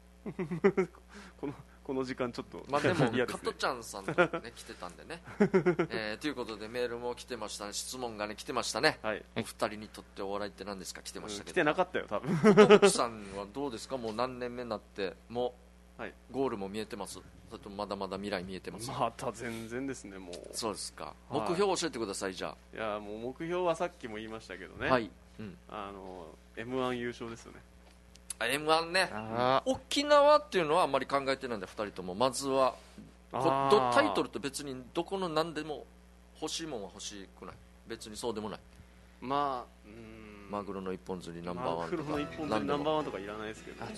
[SPEAKER 4] この時間ちょっと
[SPEAKER 3] でも加トちゃんさんとね来てたんでねということでメールも来てましたね、質問がね来てましたね。お二人にとってお笑いって何ですか？来てましたけど。
[SPEAKER 4] 来てなかったよ多分。
[SPEAKER 3] 寿さんはどうですか？もう何年目になってもうゴールも見えてます？それともまだまだ未来見えてます？
[SPEAKER 4] また全然ですね。もう
[SPEAKER 3] そうですか。目標教えてください。じゃ
[SPEAKER 4] あ、いやもう目標はさっきも言いましたけどね、M1 優勝ですよね。
[SPEAKER 3] M1 ね。沖縄っていうのはあんまり考えてないんで、2人とも。まずはタイトルって別にどこの何でも欲しいもんは欲しくない？別にそうでもない。
[SPEAKER 4] マ
[SPEAKER 3] グロの一本釣りナンバーワンとか。
[SPEAKER 4] マグロの一本釣りナンバーワンとかいらないですけど。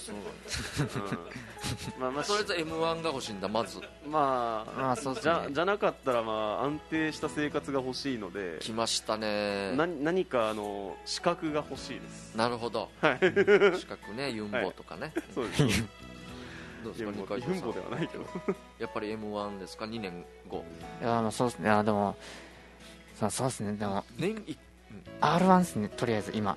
[SPEAKER 3] とりあえず M1 が欲しいんだ、まず。
[SPEAKER 4] そうですね。じゃなかったら安定した生活が欲しいので。
[SPEAKER 3] 来ましたね。
[SPEAKER 4] 何か資格が欲しいです。
[SPEAKER 3] なるほど。資格ね、ユンボとかね。
[SPEAKER 4] そうです。
[SPEAKER 3] どうですか？
[SPEAKER 4] ユンボではないけど。
[SPEAKER 3] やっぱり M1 ですか？2年後。
[SPEAKER 5] いや、そうですね。でもそうですね。でも
[SPEAKER 3] 年1
[SPEAKER 5] R1 ですね、とりあえず今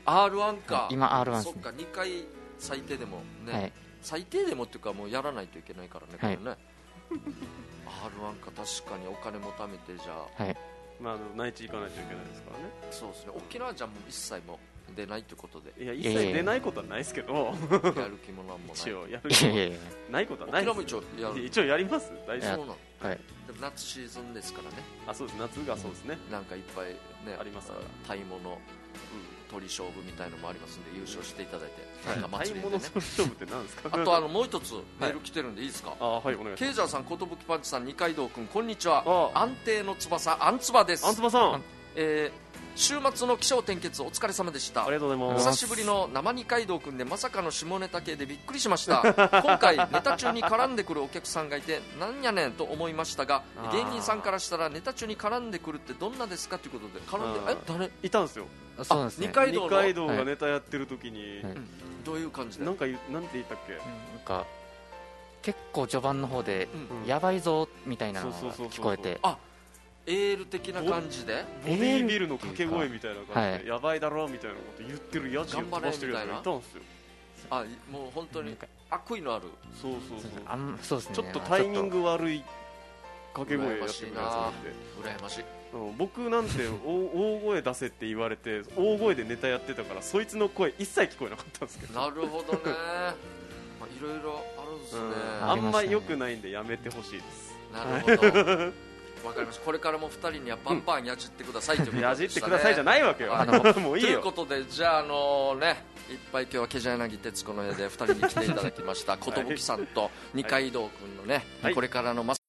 [SPEAKER 3] R1 か。
[SPEAKER 5] 今 R1 ですね。
[SPEAKER 3] そっか、2回最低でもね、最低でもっていうかもうやらないといけないからね、これね。R1 か、確かにお金も貯めて、じゃあ
[SPEAKER 4] 内地行かないといけないですからね。
[SPEAKER 3] そうですね。沖縄じゃもう一切も出ないということで。
[SPEAKER 4] いや、一切出ないことはないですけど、
[SPEAKER 3] やる気もなんもない。
[SPEAKER 4] 一応やる気もないことはないです。
[SPEAKER 3] 沖縄も
[SPEAKER 4] 一応やります。大丈夫。
[SPEAKER 3] そうなの。でも夏シーズンですからね。
[SPEAKER 4] そうです。夏がそうですね。
[SPEAKER 3] なんかいっぱいね、
[SPEAKER 4] ありますから。
[SPEAKER 3] タイモの鳥勝負みたいのもありますんで、優勝していただいて。
[SPEAKER 4] タイモの鳥勝負って何ですか？
[SPEAKER 3] あともう一つメール来てるんでいいですか？
[SPEAKER 4] はい、お願いします。
[SPEAKER 3] ケイジャーさん、寿パンチさん、二階堂君、こんにちは。安定の翼、アンツバです。
[SPEAKER 4] アンツバさん。
[SPEAKER 3] 週末の起承転結お疲れ様でした。
[SPEAKER 4] ありがとうございます。
[SPEAKER 3] 久しぶりの生二階堂くんでまさかの下ネタ系でびっくりしました。今回ネタ中に絡んでくるお客さんがいてなんやねんと思いましたが、芸人さんからしたらネタ中に絡んでくるってどんなですかということで、絡んで誰
[SPEAKER 4] いたんですよ。
[SPEAKER 5] そうですね。
[SPEAKER 3] 二階堂
[SPEAKER 4] がネタやってる時に
[SPEAKER 3] どういう感じで
[SPEAKER 4] なんて言ったっけ？
[SPEAKER 5] なんか結構序盤の方でやばいぞみたいなのが聞こえて、
[SPEAKER 3] エール的な感じで
[SPEAKER 4] ボディービルの掛け声みたいな感じで、やばいだろみたいなこと言ってるやつを飛ばしてるやつがいたんですよ。
[SPEAKER 3] もう本当に悪意のある。
[SPEAKER 5] そうですね。
[SPEAKER 4] ちょっとタイミング悪い掛け声やってるやつが
[SPEAKER 3] 羨ましい。
[SPEAKER 4] 僕なんて大声出せって言われて大声でネタやってたから、そいつの声一切聞こえなかったんですけど。
[SPEAKER 3] なるほどね。いろいろあるんですね。
[SPEAKER 4] あんまり良くないんでやめてほしいです。
[SPEAKER 3] なるほど。わかりました。これからも2人にはバンバンやじってくださいということでしたね。
[SPEAKER 4] やじってくださいじゃないわけよ。もういいよ。
[SPEAKER 3] ということで、じゃあいっぱい今日はケジャ柳徹子の絵で2人に来ていただきました。寿さんと二階堂君のね、これからの